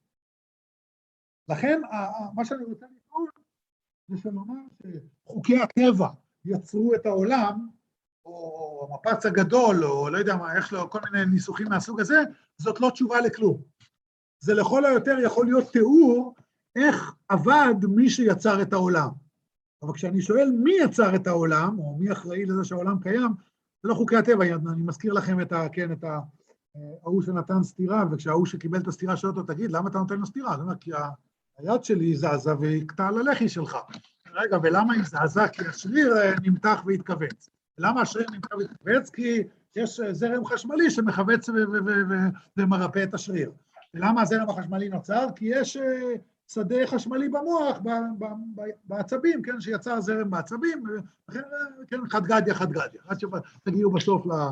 לכן, מה שאני רוצה לטעון, זה שלומר שחוקי הטבע יצרו את העולם, או המפץ הגדול, או לא יודע מה, יש לו כל מיני ניסוחים מהסוג הזה, זאת לא תשובה לכלום. זה לכל היותר יכול להיות תיאור איך עבד מי שיצר את העולם. אבל כשאני שואל מי יצר את העולם, או מי אחראי לזה שהעולם קיים, זה לא חוקי הטבע, אני מזכיר לכם את ה... כן, את ה... ההוא שנתן סתירה, וכשההוא שקיבל את הסתירה שלו, תגיד, למה אתה נותן לו סתירה? זאת אומרת, כי היד שלי זזה והקטע על הלחי שלך. רגע, ולמה היא זזה? כי השריר נמתח והתכווץ. למה השריר נמתח והתכווץ? כי יש זרם חשמלי שמחווץ ומרפא את השריר. ולמה הזרם החשמלי נוצר? כי יש שדה חשמלי במוח, בעצבים, כן, שיצר זרם בעצבים, כן, חד גדיה, חד גדיה. עד שתגיעו בסוף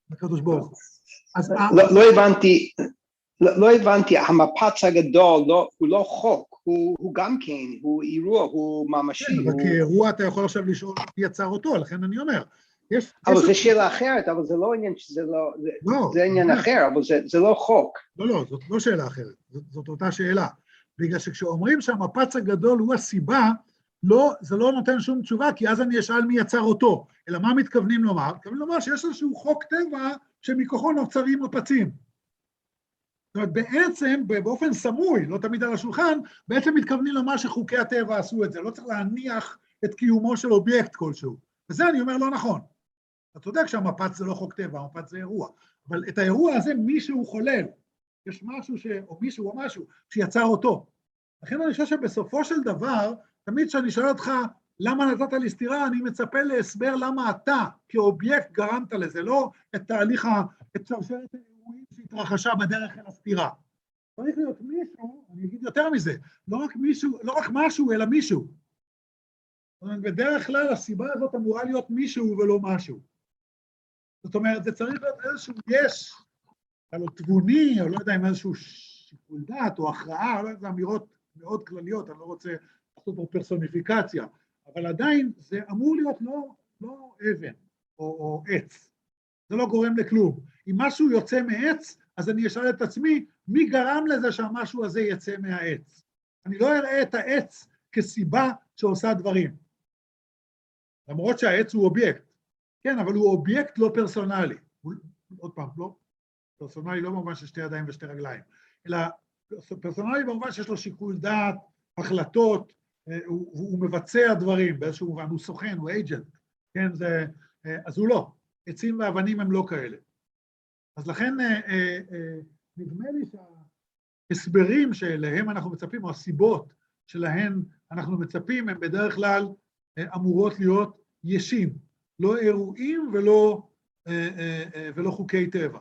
לקדוש ברוך הוא. אז לא הבנתי, לא הבנתי, המפץ הגדול הוא לא חוק, הוא גם כן, הוא אירוע, הוא ממשי. כן, אבל כאירוע אתה יכול עכשיו לשאול מי יצר אותו, לכן אני אומר. אבל זו שאלה אחרת, אבל זה לא עניין, זה עניין אחר, אבל זה לא חוק. לא, לא, זאת לא שאלה אחרת, זאת אותה שאלה. בגלל שכשאומרים שהמפץ הגדול הוא הסיבה, לא, זה לא נותן שום תשובה, כי אז אני אשאל מי יצר אותו. אלא מה מתכוונים לומר? מתכוונים לומר שיש איזשהו חוק טבע שמכוחו נוצרים מפצים. זאת אומרת, בעצם, באופן סמוי, לא תמיד על השולחן, בעצם מתכוונים לומר שחוקי הטבע עשו את זה. לא צריך להניח את קיומו של אובייקט כלשהו. וזה אני אומר לא נכון. אתה יודע שהמפץ זה לא חוק טבע, המפץ זה אירוע. אבל את האירוע הזה מישהו חולל. יש משהו ש... או מישהו או משהו שיצר אותו. לכן אני חושב שבסופו של דבר, תמיד כשאני שואל אותך למה נתת לי סתירה, אני מצפה להסבר למה אתה כאובייקט גרמת לזה, לא את תהליך, את שרשרת האירועים שהתרחשה בדרך אל הסתירה. צריך להיות מישהו, אני אגיד יותר מזה, לא רק מישהו, לא רק משהו, אלא מישהו. בדרך כלל הסיבה הזאת אמורה להיות מישהו ולא משהו. זאת אומרת, זה צריך להיות איזשהו יש, או תבוני, או לא יודע אם איזשהו שיקול דעת, או הכרעה, לא יודע, זה אמירות מאוד כלליות, אני לא רוצה לעשות פה פרסוניפיקציה, אבל עדיין זה אמור להיות לא, לא אבן, או, או עץ. זה לא גורם לכלום. אם משהו יוצא מעץ, אז אני אשאל את עצמי, מי גרם לזה שהמשהו הזה יצא מהעץ? אני לא אראה את העץ כסיבה שעושה דברים. למרות שהעץ הוא אובייקט. כן, אבל הוא אובייקט לא פרסונלי. הוא, עוד פעם, לא, פרסונלי לא במובן של שתי ידיים ושתי רגליים, אלא פרסונלי במובן שיש לו שיקול דעת, החלטות, הוא, הוא מבצע דברים, באיזשהו מובן, הוא סוכן, הוא אייג'נט, כן, זה, אז הוא לא. עצים ואבנים הם לא כאלה. אז לכן נדמה לי שההסברים שאליהם אנחנו מצפים, או הסיבות שלהן אנחנו מצפים, הם בדרך כלל אמורות להיות ישים, לא אירועים ולא, ולא חוקי טבע.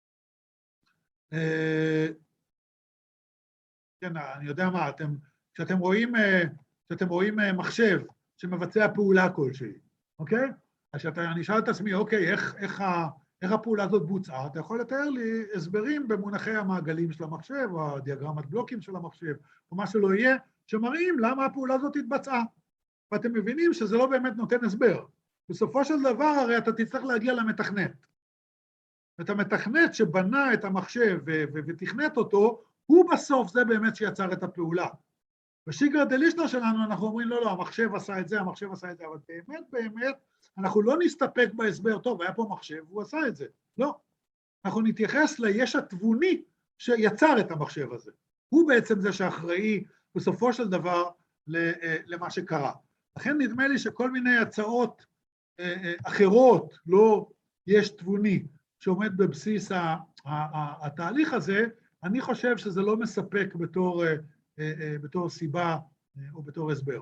כן, אני יודע מה, אתם, כשאתם רואים, כשאתם רואים מחשב שמבצע פעולה כלשהי, אוקיי? אז אני אשאל את עצמי, אוקיי, איך, איך, איך הפעולה הזאת בוצעה? אתה יכול לתאר לי הסברים במונחי המעגלים של המחשב, או הדיאגרמת בלוקים של המחשב, או מה שלא יהיה, שמראים למה הפעולה הזאת התבצעה. ואתם מבינים שזה לא באמת נותן הסבר. בסופו של דבר, הרי אתה תצטרך להגיע למתכנת. ואת המתכנת שבנה את המחשב ותכנת אותו, הוא בסוף זה באמת שיצר את הפעולה. בשיגרא דלישנא שלנו אנחנו אומרים, לא, לא, המחשב עשה את זה, המחשב עשה את זה, אבל באמת, באמת, אנחנו לא נסתפק בהסבר, טוב, היה פה מחשב, הוא עשה את זה. לא. אנחנו נתייחס ליש התבוני שיצר את המחשב הזה. הוא בעצם זה שאחראי בסופו של דבר למה שקרה. לכן נדמה לי שכל מיני הצעות אחרות, לא יש תבוני, שעומד בבסיס התהליך הזה, אני חושב שזה לא מספק בתור, בתור סיבה או בתור הסבר.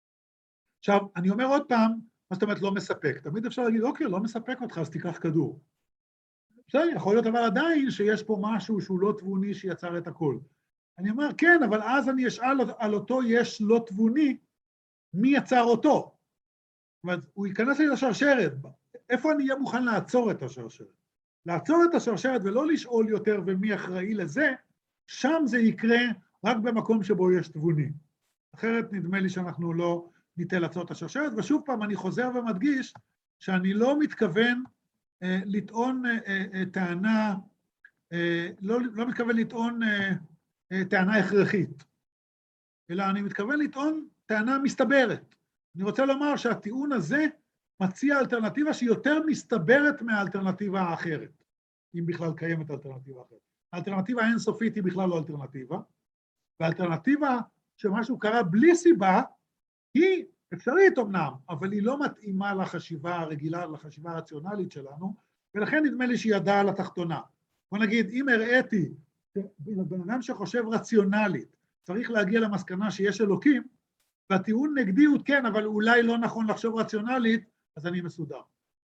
עכשיו, אני אומר עוד פעם, מה זאת אומרת לא מספק? תמיד אפשר להגיד, אוקיי, לא מספק אותך, אז תיקח כדור. בסדר, יכול להיות אבל עדיין שיש פה משהו שהוא לא תבוני שיצר את הכל. אני אומר, כן, אבל אז אני אשאל על אותו יש לא תבוני, מי יצר אותו? זאת אומרת, הוא ייכנס לי לשרשרת, איפה אני אהיה מוכן לעצור את השרשרת? לעצור את השרשרת ולא לשאול יותר ומי אחראי לזה, שם זה יקרה רק במקום שבו יש תבוני. אחרת נדמה לי שאנחנו לא ניתן לעצור את השרשרת, ושוב פעם אני חוזר ומדגיש שאני לא מתכוון אה, לטעון אה, אה, טענה, אה, לא, לא מתכוון לטעון אה, אה, טענה הכרחית, אלא אני מתכוון לטעון טענה מסתברת. אני רוצה לומר שהטיעון הזה מציע אלטרנטיבה שהיא יותר מסתברת מהאלטרנטיבה האחרת, אם בכלל קיימת אלטרנטיבה אחרת. האלטרנטיבה האינסופית היא בכלל לא אלטרנטיבה, והאלטרנטיבה שמשהו קרה בלי סיבה, היא אפשרית אמנם, אבל היא לא מתאימה לחשיבה הרגילה, לחשיבה הרציונלית שלנו, ולכן נדמה לי שהיא ידעה על התחתונה. בוא נגיד, אם הראיתי, בן אדם שחושב רציונלית, צריך להגיע למסקנה שיש אלוקים, והטיעון נגדי הוא כן, אבל אולי לא נכון לחשוב רציונלית, אז אני מסודר.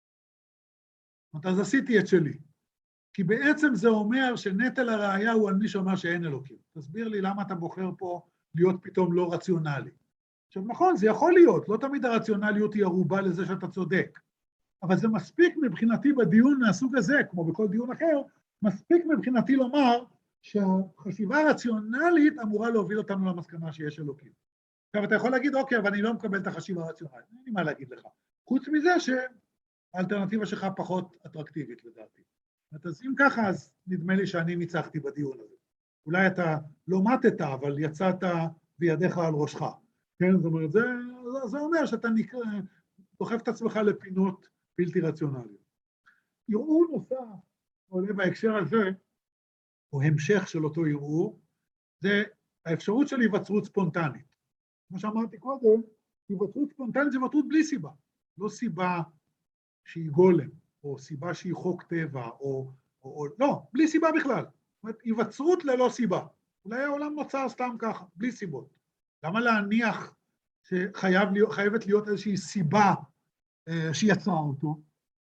אז עשיתי את שלי. כי בעצם זה אומר שנטל הראייה הוא על מי שאומר שאין אלוקים. תסביר לי למה אתה בוחר פה להיות פתאום לא רציונלי. עכשיו נכון, זה יכול להיות, לא תמיד הרציונליות היא ערובה לזה שאתה צודק. אבל זה מספיק מבחינתי בדיון מהסוג הזה, כמו בכל דיון אחר, מספיק מבחינתי לומר שהחשיבה הרציונלית אמורה להוביל אותנו למסקנה שיש אלוקים. עכשיו, אתה יכול להגיד, אוקיי, אבל אני לא מקבל את החשיבה הרציונלית, אין לי מה להגיד לך. חוץ מזה שהאלטרנטיבה שלך פחות אטרקטיבית לדעתי. אז אם ככה, אז נדמה לי שאני ניצחתי בדיון הזה. אולי אתה לא מתת, אבל יצאת בידיך על ראשך. כן, זאת אומרת, זה, זה אומר שאתה נקרא, דוחף את עצמך לפינות בלתי רציונליות. ערעור נוסף, עולה בהקשר הזה, או המשך של אותו ערעור, זה האפשרות של היווצרות ספונטנית. כמו שאמרתי קודם, היווצרות ספונטנית זה היווצרות בלי סיבה. לא סיבה שהיא גולם, או סיבה שהיא חוק טבע, או, או, או לא, בלי סיבה בכלל. זאת אומרת, היווצרות ללא סיבה. אולי העולם נוצר סתם ככה, בלי סיבות. למה להניח שחייבת להיות איזושהי סיבה אה, שיצרה אותו?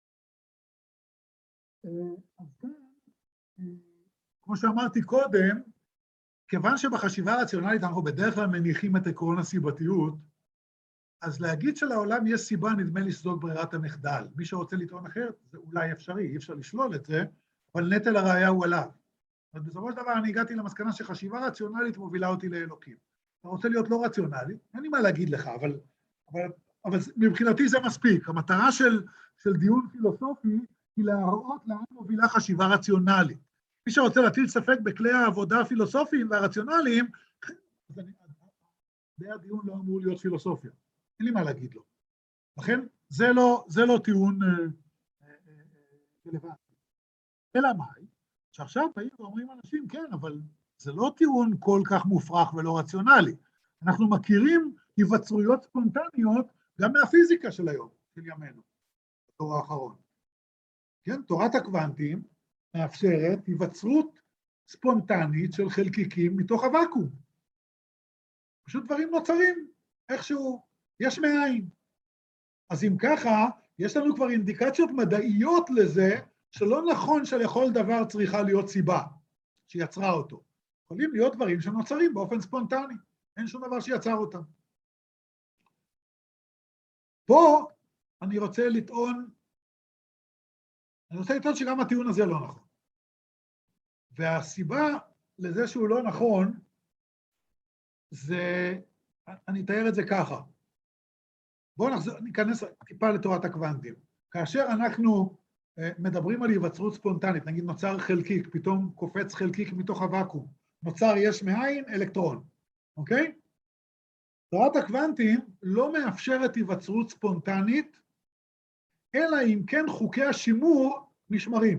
אה, אז כאן, אה, כמו שאמרתי קודם, כיוון שבחשיבה הרציונלית אנחנו בדרך כלל מניחים את עקרון הסיבתיות, אז להגיד שלעולם יש סיבה נדמה לי שזאת ברירת המחדל. מי שרוצה לטעון אחרת, זה אולי אפשרי, אי אפשר לשלול את זה, אבל נטל הראייה הוא עליו. אז בסופו של דבר אני הגעתי למסקנה שחשיבה רציונלית מובילה אותי לאלוקים. אתה רוצה להיות לא רציונלי, אין לי מה להגיד לך, אבל, אבל, אבל מבחינתי זה מספיק. המטרה של, של דיון פילוסופי היא להראות לאן מובילה חשיבה רציונלית. מי שרוצה להטיל ספק בכלי העבודה הפילוסופיים והרציונליים, אז אני, זה הדיון לא אמור להיות פילוסופיה. אין לי מה להגיד לו. לכן, זה לא, זה לא טיעון רלוונטי. אלא מאי? שעכשיו באים ואומרים אנשים, כן, אבל זה לא טיעון כל כך מופרך ולא רציונלי. אנחנו מכירים היווצרויות ספונטניות גם מהפיזיקה של היום, של ימינו, בתור האחרון. כן, תורת הקוונטים מאפשרת היווצרות ספונטנית של חלקיקים מתוך הוואקום. פשוט דברים נוצרים, איכשהו, יש מאין. אז אם ככה, יש לנו כבר אינדיקציות מדעיות לזה, שלא נכון שלכל דבר צריכה להיות סיבה שיצרה אותו. יכולים להיות דברים שנוצרים באופן ספונטני, אין שום דבר שיצר אותם. פה אני רוצה לטעון, אני רוצה לטעון שגם הטיעון הזה לא נכון. והסיבה לזה שהוא לא נכון, זה, אני אתאר את זה ככה. בואו נחזור, ניכנס טיפה לתורת הקוונטים. כאשר אנחנו מדברים על היווצרות ספונטנית, נגיד נוצר חלקיק, פתאום קופץ חלקיק מתוך הוואקום, נוצר יש מאין אלקטרון, אוקיי? תורת הקוונטים לא מאפשרת היווצרות ספונטנית, אלא אם כן חוקי השימור נשמרים.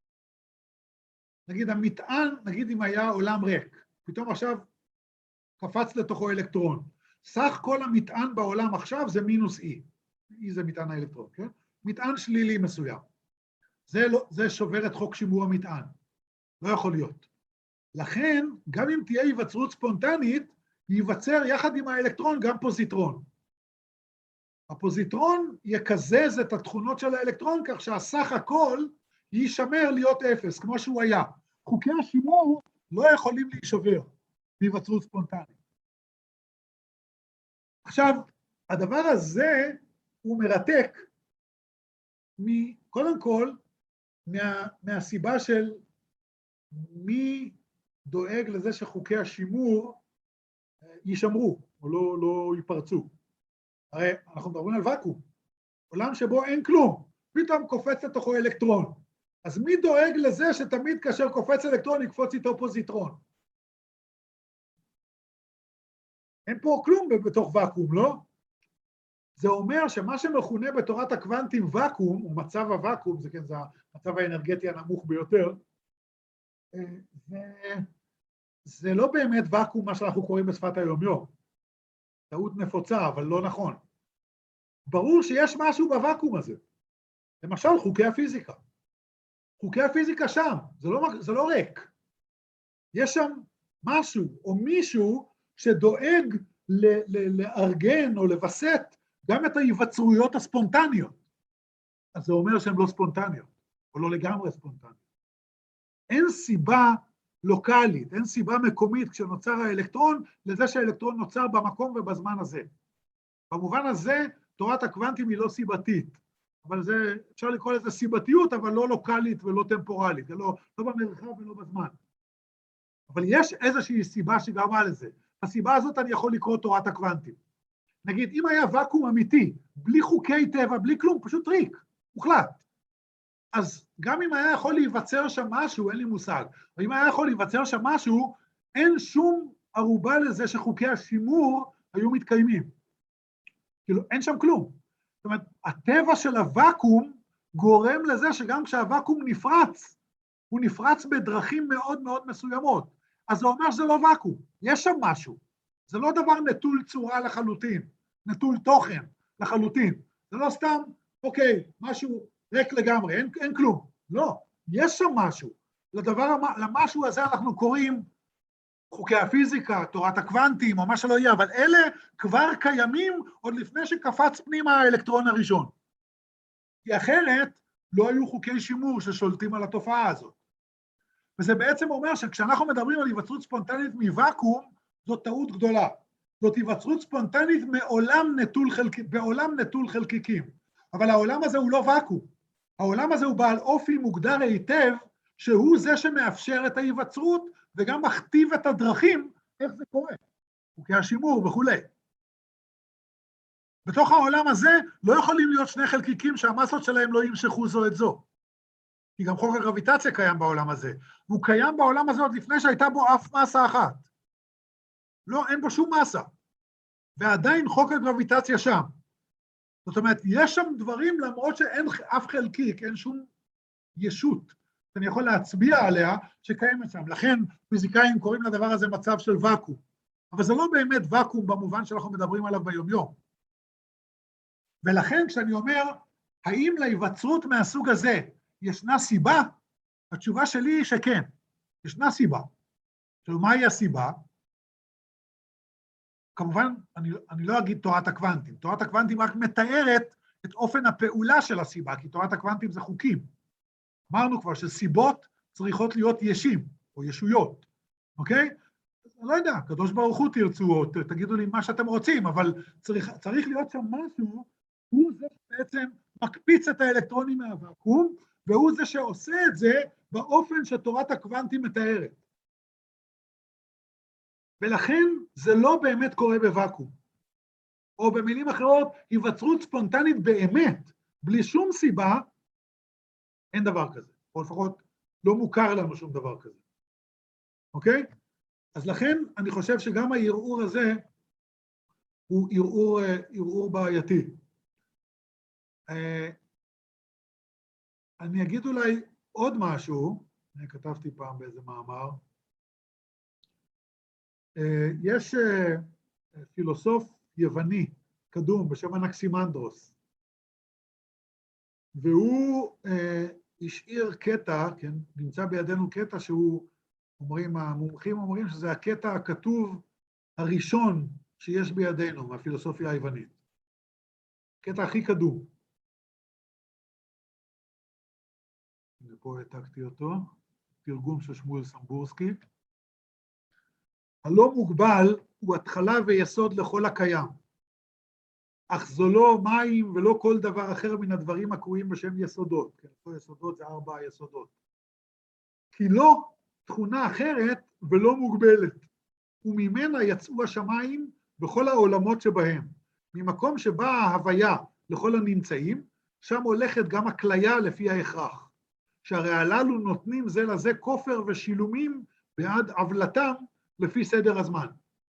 נגיד המטען, נגיד אם היה עולם ריק, פתאום עכשיו קפץ לתוכו אלקטרון. סך כל המטען בעולם עכשיו זה מינוס E. E זה מטען האלקטרון, כן? מטען שלילי מסוים. זה, לא, זה שובר את חוק שימור המטען. לא יכול להיות. לכן, גם אם תהיה היווצרות ספונטנית, ייווצר יחד עם האלקטרון גם פוזיטרון. הפוזיטרון יקזז את התכונות של האלקטרון, כך שהסך הכל יישמר להיות אפס, כמו שהוא היה. חוקי השימור לא יכולים להישבר בהיווצרות ספונטנית. עכשיו, הדבר הזה הוא מרתק, קודם כל, מה, מהסיבה של מי דואג לזה שחוקי השימור יישמרו, או לא, לא ייפרצו. הרי אנחנו מדברים על ואקום, עולם שבו אין כלום, פתאום קופץ לתוכו אלקטרון. אז מי דואג לזה שתמיד כאשר קופץ אלקטרון יקפוץ איתו פוזיטרון? אין פה כלום בתוך ואקום, לא? זה אומר שמה שמכונה בתורת הקוונטים ואקום, או מצב הוואקום, זה כן, זה המצב האנרגטי הנמוך ביותר, זה, זה לא באמת ואקום מה שאנחנו קוראים בשפת היומיום. טעות נפוצה, אבל לא נכון. ברור שיש משהו בוואקום הזה. למשל, חוקי הפיזיקה. חוקי הפיזיקה שם, זה לא, זה לא ריק. יש שם משהו או מישהו שדואג ל, ל, לארגן או לבסט גם את ההיווצרויות הספונטניות. אז זה אומר שהן לא ספונטניות, או לא לגמרי ספונטניות. אין סיבה לוקלית, אין סיבה מקומית כשנוצר האלקטרון, לזה שהאלקטרון נוצר במקום ובזמן הזה. במובן הזה, תורת הקוונטים היא לא סיבתית. אבל זה, אפשר לקרוא לזה סיבתיות, אבל לא לוקלית ולא טמפורלית, זה לא, לא במרחב ולא בזמן. אבל יש איזושהי סיבה שגרמה לזה. הסיבה הזאת אני יכול לקרוא תורת הקוונטים. נגיד, אם היה ואקום אמיתי, בלי חוקי טבע, בלי כלום, פשוט ריק, מוחלט. אז גם אם היה יכול להיווצר שם משהו, אין לי מושג, או אם היה יכול להיווצר שם משהו, אין שום ערובה לזה שחוקי השימור היו מתקיימים. כאילו, אין שם כלום. זאת אומרת, הטבע של הוואקום גורם לזה שגם כשהוואקום נפרץ, הוא נפרץ בדרכים מאוד מאוד מסוימות. אז זה אומר שזה לא ואקום, יש שם משהו. זה לא דבר נטול צורה לחלוטין, נטול תוכן לחלוטין. זה לא סתם, אוקיי, משהו ריק לגמרי, אין, אין כלום. לא, יש שם משהו. לדבר, למשהו הזה אנחנו קוראים חוקי הפיזיקה, תורת הקוונטים, או מה שלא יהיה, אבל אלה כבר קיימים עוד לפני שקפץ פנימה האלקטרון הראשון. כי אחרת לא היו חוקי שימור ששולטים על התופעה הזאת. וזה בעצם אומר שכשאנחנו מדברים על היווצרות ספונטנית מוואקום, זאת טעות גדולה. זאת היווצרות ספונטנית מעולם נטול חלק... בעולם נטול חלקיקים. אבל העולם הזה הוא לא ואקום. העולם הזה הוא בעל אופי מוגדר היטב, שהוא זה שמאפשר את ההיווצרות, וגם מכתיב את הדרכים, איך זה קורה. חוקי השימור וכולי. בתוך העולם הזה לא יכולים להיות שני חלקיקים שהמסות שלהם לא ימשכו זו את זו. כי גם חוק הגרביטציה קיים בעולם הזה. והוא קיים בעולם הזה עוד לפני שהייתה בו אף מסה אחת. לא, אין בו שום מסה. ועדיין חוק הגרביטציה שם. זאת אומרת, יש שם דברים למרות שאין אף חלקיק, אין שום ישות. אני יכול להצביע עליה שקיימת שם. לכן פיזיקאים קוראים לדבר הזה מצב של ואקום. אבל זה לא באמת ואקום במובן שאנחנו מדברים עליו ביומיום. ולכן כשאני אומר, האם להיווצרות מהסוג הזה ישנה סיבה? התשובה שלי היא שכן, ישנה סיבה. עכשיו, מהי הסיבה? כמובן, אני, אני לא אגיד תורת הקוונטים. תורת הקוונטים רק מתארת את אופן הפעולה של הסיבה, כי תורת הקוונטים זה חוקים. אמרנו כבר שסיבות צריכות להיות ישים, או ישויות, אוקיי? אני לא יודע, קדוש ברוך הוא תרצו, או תגידו לי מה שאתם רוצים, אבל צריך, צריך להיות שם משהו, הוא זה שבעצם מקפיץ את האלקטרונים מהוואקום, והוא זה שעושה את זה באופן שתורת הקוונטים מתארת. ולכן זה לא באמת קורה בוואקום. או במילים אחרות, היווצרות ספונטנית באמת, בלי שום סיבה, אין דבר כזה. או לפחות לא מוכר לנו שום דבר כזה. אוקיי? אז לכן אני חושב שגם הערעור הזה הוא ערעור, ערעור בעייתי. אני אגיד אולי עוד משהו, אני כתבתי פעם באיזה מאמר, יש פילוסוף יווני קדום בשם אנקסימנדרוס, והוא השאיר קטע, כן, נמצא בידינו קטע שהוא, אומרים, המומחים אומרים שזה הקטע הכתוב הראשון שיש בידינו מהפילוסופיה היוונית. הקטע הכי קדום. ופה העתקתי אותו, תרגום של שמואל סמבורסקי. הלא מוגבל הוא התחלה ויסוד לכל הקיים, אך זו לא מים ולא כל דבר אחר מן הדברים הקרויים בשם יסודות. כן, פה יסודות זה ארבע היסודות. כי לא תכונה אחרת ולא מוגבלת, וממנה יצאו השמיים בכל העולמות שבהם. ממקום שבה ההוויה לכל הנמצאים, שם הולכת גם הכליה לפי ההכרח. שהרי הללו נותנים זה לזה כופר ושילומים בעד עבלתם לפי סדר הזמן.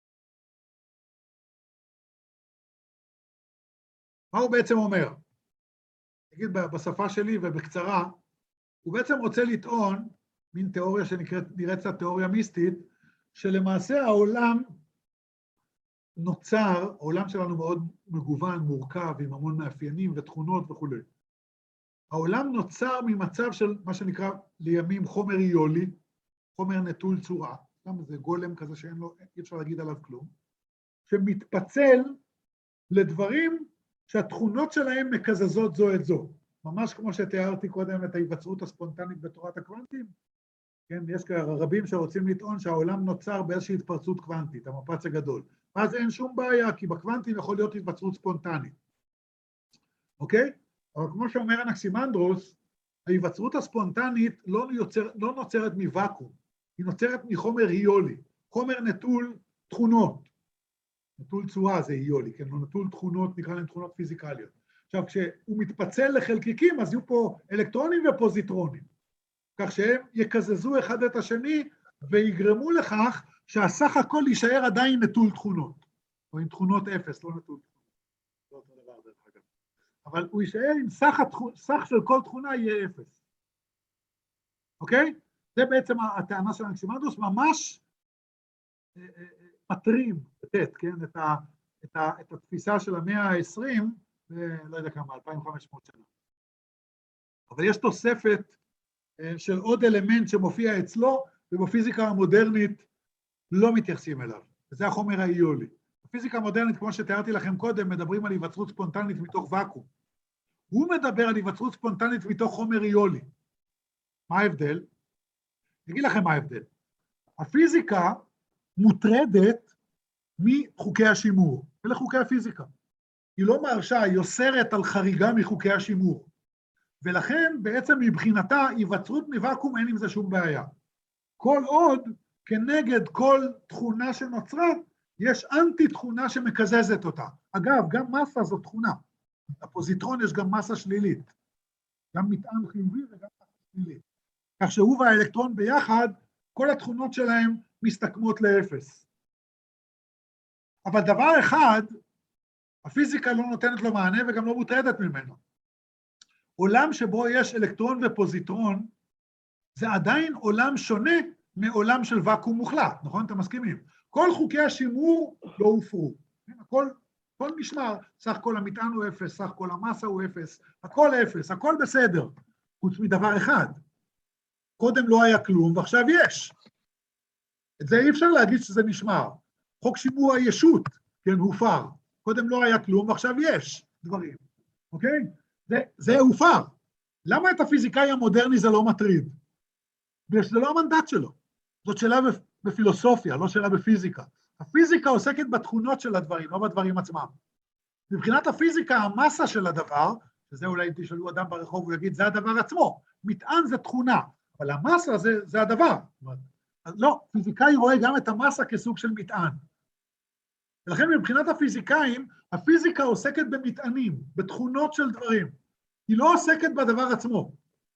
מה הוא בעצם אומר? נגיד בשפה שלי ובקצרה, הוא בעצם רוצה לטעון, מין תיאוריה שנראית קצת תיאוריה מיסטית, שלמעשה העולם נוצר, העולם שלנו מאוד מגוון, מורכב, עם המון מאפיינים ותכונות וכו'. העולם נוצר ממצב של מה שנקרא לימים חומר איולי, חומר נטול צורה, גם זה גולם כזה שאין לו, אי אפשר להגיד עליו כלום, שמתפצל לדברים שהתכונות שלהם מקזזות זו את זו. ממש כמו שתיארתי קודם את ההיווצרות הספונטנית בתורת הקוונטים, כן, יש רבים שרוצים לטעון שהעולם נוצר באיזושהי התפרצות קוונטית, המפץ הגדול. אז אין שום בעיה, כי בקוונטים יכול להיות התווצרות ספונטנית. אוקיי? אבל כמו שאומר אנקסימנדרוס, ההיווצרות הספונטנית לא, יוצר, לא נוצרת מוואקום, היא נוצרת מחומר היולי, חומר נטול תכונות. נטול צורה זה היולי, כן? לא נטול תכונות, נקרא להם תכונות פיזיקליות. עכשיו, כשהוא מתפצל לחלקיקים, אז יהיו פה אלקטרונים ופוזיטרונים, כך שהם יקזזו אחד את השני, ויגרמו לכך שהסך הכל יישאר עדיין נטול תכונות, או עם תכונות אפס, לא נטול תכונות. לא אותו דבר דרך אגב. אבל הוא יישאר עם סך, התכונ... סך של כל תכונה יהיה אפס. אוקיי? זה בעצם הטענה של אנקסימנדרוס, ממש מטרים, כן, את, ה... את, ה... את התפיסה של המאה ה-עשרים, לא יודע כמה, אלפיים וחמש מאות שנה. אבל יש תוספת של עוד אלמנט שמופיע אצלו, ובפיזיקה המודרנית לא מתייחסים אליו, וזה החומר האיולי. בפיזיקה המודרנית, כמו שתיארתי לכם קודם, מדברים על היווצרות ספונטנית מתוך ואקום. הוא מדבר על היווצרות ספונטנית מתוך חומר איולי. מה ההבדל? אני אגיד לכם מה ההבדל. הפיזיקה מוטרדת מחוקי השימור, אלה חוקי הפיזיקה. היא לא מרשה, היא אוסרת על חריגה מחוקי השימור. ולכן בעצם מבחינתה היווצרות מוואקום אין עם זה שום בעיה. כל עוד כנגד כל תכונה שנוצרה, יש אנטי תכונה שמקזזת אותה. אגב, גם מסה זו תכונה. בפוזיטרון יש גם מסה שלילית. גם מטען חיובי וגם מסה שלילית. כך שהוא והאלקטרון ביחד, כל התכונות שלהם מסתכמות לאפס. אבל דבר אחד, הפיזיקה לא נותנת לו מענה וגם לא מוטרדת ממנו. עולם שבו יש אלקטרון ופוזיטרון, זה עדיין עולם שונה מעולם של ואקום מוחלט, נכון? אתם מסכימים? כל חוקי השימור לא הופרו. הכל, הכל נשמר, סך כל המטען הוא אפס, סך כל המסה הוא אפס, הכל אפס, הכל בסדר, חוץ מדבר אחד. קודם לא היה כלום ועכשיו יש. את זה אי אפשר להגיד שזה נשמר. חוק שימור הישות, כן, הופר. קודם לא היה כלום ועכשיו יש דברים, אוקיי? זה, זה הופר. למה את הפיזיקאי המודרני זה לא מטריד? בגלל שזה לא המנדט שלו. זאת שאלה בפילוסופיה, לא שאלה בפיזיקה. הפיזיקה עוסקת בתכונות של הדברים, לא בדברים עצמם. מבחינת הפיזיקה, המסה של הדבר, שזה אולי תשאלו אדם ברחוב, הוא יגיד, זה הדבר עצמו. מטען זה תכונה, אבל המסה זה, זה הדבר. אז לא, פיזיקאי רואה גם את המסה כסוג של מטען. ולכן מבחינת הפיזיקאים, הפיזיקה עוסקת במטענים, בתכונות של דברים. היא לא עוסקת בדבר עצמו.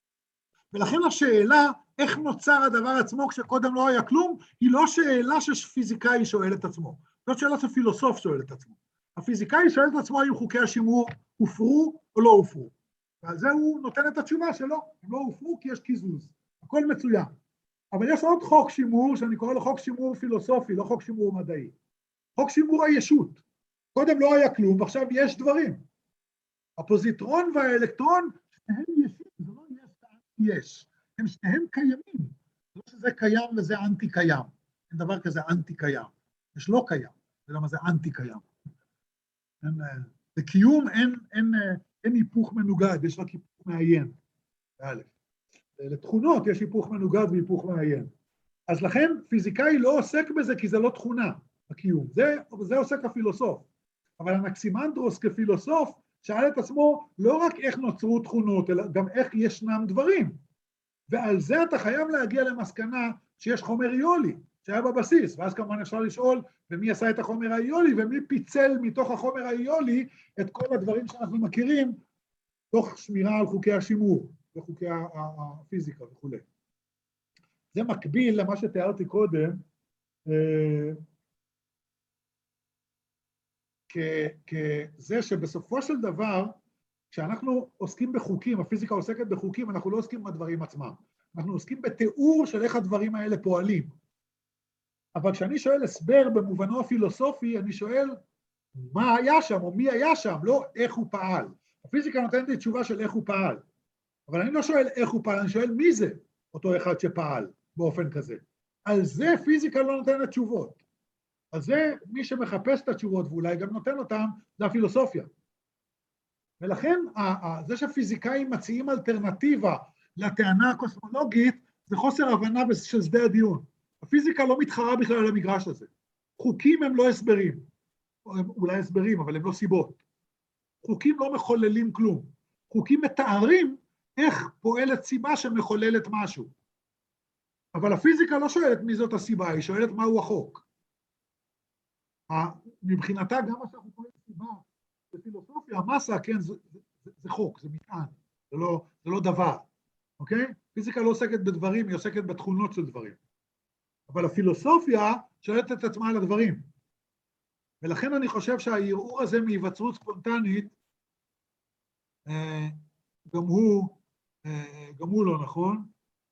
ולכן השאלה, איך נוצר הדבר עצמו כשקודם לא היה כלום, היא לא שאלה שפיזיקאי שואל את עצמו. זאת שאלה שפילוסוף שואל את עצמו. הפיזיקאי שואל את עצמו האם חוקי השימור הופרו או לא הופרו. ועל זה הוא נותן את התשובה שלו, הם לא הופרו כי יש קיזוז. הכל מצוין. אבל יש עוד חוק שימור, שאני קורא לו חוק שימור פילוסופי, לא חוק שימור מדעי. חוק שימור הישות. קודם לא היה כלום, ועכשיו יש דברים. הפוזיטרון והאלקטרון, שניהם ישות, זה לא יש, יש. הם שניהם קיימים. לא שזה קיים וזה אנטי קיים. אין דבר כזה אנטי קיים. יש לא קיים, זה למה זה אנטי קיים. אין, לקיום אין, אין, אין היפוך מנוגד, יש רק היפוך מעיין. באלף. לתכונות יש היפוך מנוגד והיפוך מעיין. אז לכן פיזיקאי לא עוסק בזה כי זה לא תכונה, הקיום. זה, זה עוסק הפילוסוף. אבל אנקסימנדרוס כפילוסוף שאל את עצמו לא רק איך נוצרו תכונות, אלא גם איך ישנם דברים. ועל זה אתה חייב להגיע למסקנה שיש חומר איולי, שהיה בבסיס, ואז כמובן אפשר לשאול ומי עשה את החומר האיולי, ומי פיצל מתוך החומר האיולי את כל הדברים שאנחנו מכירים, תוך שמירה על חוקי השימור, וחוקי הפיזיקה וכו'. זה מקביל למה שתיארתי קודם, כזה שבסופו של דבר, כשאנחנו עוסקים בחוקים, הפיזיקה עוסקת בחוקים, אנחנו לא עוסקים בדברים עצמם. אנחנו עוסקים בתיאור של איך הדברים האלה פועלים. אבל כשאני שואל הסבר במובנו הפילוסופי, אני שואל מה היה שם או מי היה שם, לא איך הוא פעל. הפיזיקה נותנת לי תשובה של איך הוא פעל. אבל אני לא שואל איך הוא פעל, אני שואל מי זה אותו אחד שפעל באופן כזה. על זה פיזיקה לא נותנת תשובות. על זה מי שמחפש את התשובות ואולי גם נותן אותן, זה הפילוסופיה. ולכן זה שפיזיקאים מציעים אלטרנטיבה לטענה הקוסמולוגית, זה חוסר הבנה של שדה הדיון. הפיזיקה לא מתחרה בכלל על המגרש הזה. חוקים הם לא הסברים, אולי הסברים, אבל הם לא סיבות. חוקים לא מחוללים כלום. חוקים מתארים איך פועלת סיבה שמחוללת משהו. אבל הפיזיקה לא שואלת מי זאת הסיבה, היא שואלת מהו החוק. מבחינתה גם מה שאנחנו קוראים סיבה בפילוסופיה, המסה, כן, זה, זה, זה, זה חוק, זה מטען, זה לא, זה לא דבר, אוקיי? פיזיקה לא עוסקת בדברים, היא עוסקת בתכונות של דברים. אבל הפילוסופיה שואלת את עצמה על הדברים. ולכן אני חושב שהערעור הזה מהיווצרות ספונטנית, גם הוא, גם הוא לא נכון.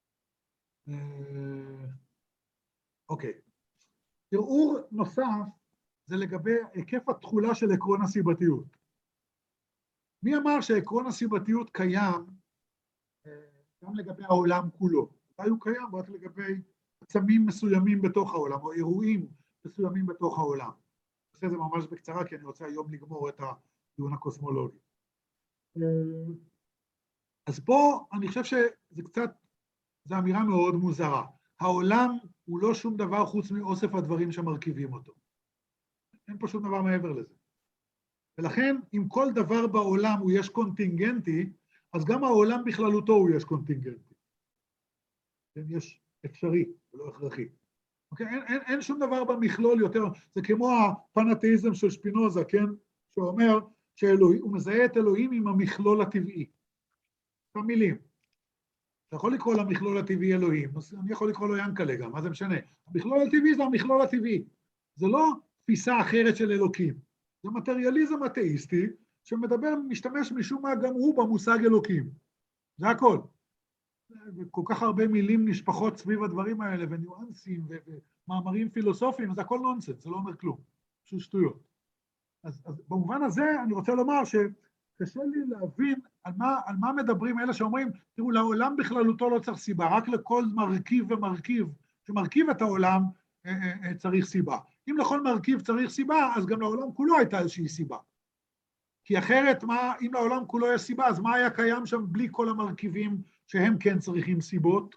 אוקיי. ערעור נוסף זה לגבי היקף התחולה של עקרון הסיבתיות. מי אמר שעקרון הסיבתיות קיים גם לגבי העולם כולו? מתי הוא קיים? רק לגבי עצמים מסוימים בתוך העולם, או אירועים מסוימים בתוך העולם. עושה זה ממש בקצרה, כי אני רוצה היום לגמור את הדיון הקוסמולוגי. אז פה אני חושב שזה קצת, זו אמירה מאוד מוזרה. העולם הוא לא שום דבר חוץ מאוסף הדברים שמרכיבים אותו. אין פה שום דבר מעבר לזה. ולכן, אם כל דבר בעולם הוא יש קונטינגנטי, אז גם העולם בכללותו הוא יש קונטינגנטי. כן, יש אפשרי, ולא הכרחי. אוקיי? אין, אין, אין שום דבר במכלול יותר, זה כמו הפנאתאיזם של שפינוזה, כן? שאומר שאלוהים, הוא מזהה את אלוהים עם המכלול הטבעי. כמה מילים. אתה יכול לקרוא למכלול הטבעי אלוהים, אז אני יכול לקרוא לו ינקלה גם, מה זה משנה? המכלול הטבעי זה המכלול הטבעי. זה לא תפיסה אחרת של אלוקים. זה מטריאליזם אתאיסטי, שמדבר, משתמש משום מה גם הוא במושג אלוקים. זה הכל. וכל כך הרבה מילים נשפחות סביב הדברים האלה, וניואנסים, ומאמרים פילוסופיים, אז הכל נונסנס, זה לא אומר כלום. פשוט שטויות. אז, אז במובן הזה אני רוצה לומר שקשה לי להבין על מה, על מה מדברים אלה שאומרים, תראו, לעולם בכללותו לא צריך סיבה, רק לכל מרכיב ומרכיב, שמרכיב את העולם צריך סיבה. אם לכל מרכיב צריך סיבה, אז גם לעולם כולו הייתה איזושהי סיבה. כי אחרת, מה, אם לעולם כולו יש סיבה, אז מה היה קיים שם בלי כל המרכיבים שהם כן צריכים סיבות?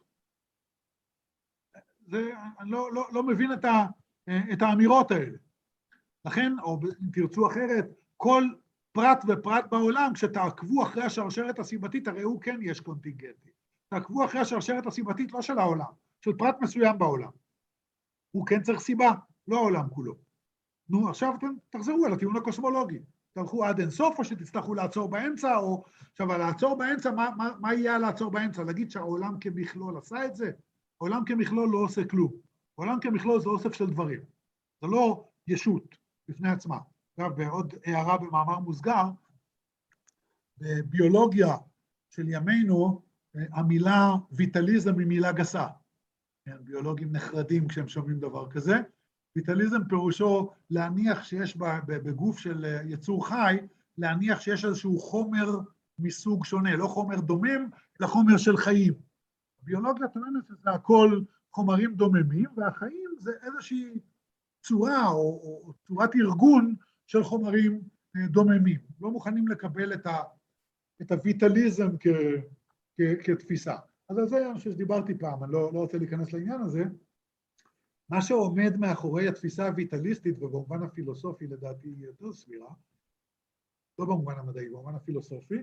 זה, אני לא, לא, לא מבין את, ה, את האמירות האלה. לכן, או אם תרצו אחרת, כל פרט ופרט בעולם, כשתעקבו אחרי השרשרת הסיבתית, הרי הוא כן יש קונטינגנטי. תעקבו אחרי השרשרת הסיבתית לא של העולם, של פרט מסוים בעולם. הוא כן צריך סיבה, לא העולם כולו. נו, עכשיו אתם תחזרו על הטיעון הקוסמולוגי. תלכו עד אינסוף, או שתצטרכו לעצור באמצע, או... עכשיו, לעצור באמצע, מה, מה, מה יהיה לעצור באמצע? להגיד שהעולם כמכלול עשה את זה? העולם כמכלול לא עושה כלום. העולם כמכלול זה אוסף של דברים. זה לא ישות בפני עצמה. עכשיו, בעוד הערה במאמר מוסגר, בביולוגיה של ימינו, המילה ויטליזם היא מילה גסה. ביולוגים נחרדים כשהם שומעים דבר כזה. ויטליזם פירושו להניח שיש בגוף של יצור חי, להניח שיש איזשהו חומר מסוג שונה, לא חומר דומם, אלא חומר של חיים. ביולוגיה טוענת שזה הכל חומרים דוממים, והחיים זה איזושהי צורה או, או צורת ארגון של חומרים דוממים. לא מוכנים לקבל את, ה, את הויטליזם כ, כ, כתפיסה. אז על זה אני חושב שדיברתי פעם, אני לא, לא רוצה להיכנס לעניין הזה. מה שעומד מאחורי התפיסה הויטליסטית, ובמובן הפילוסופי לדעתי היא יותר סבירה, לא במובן המדעי, במובן הפילוסופי,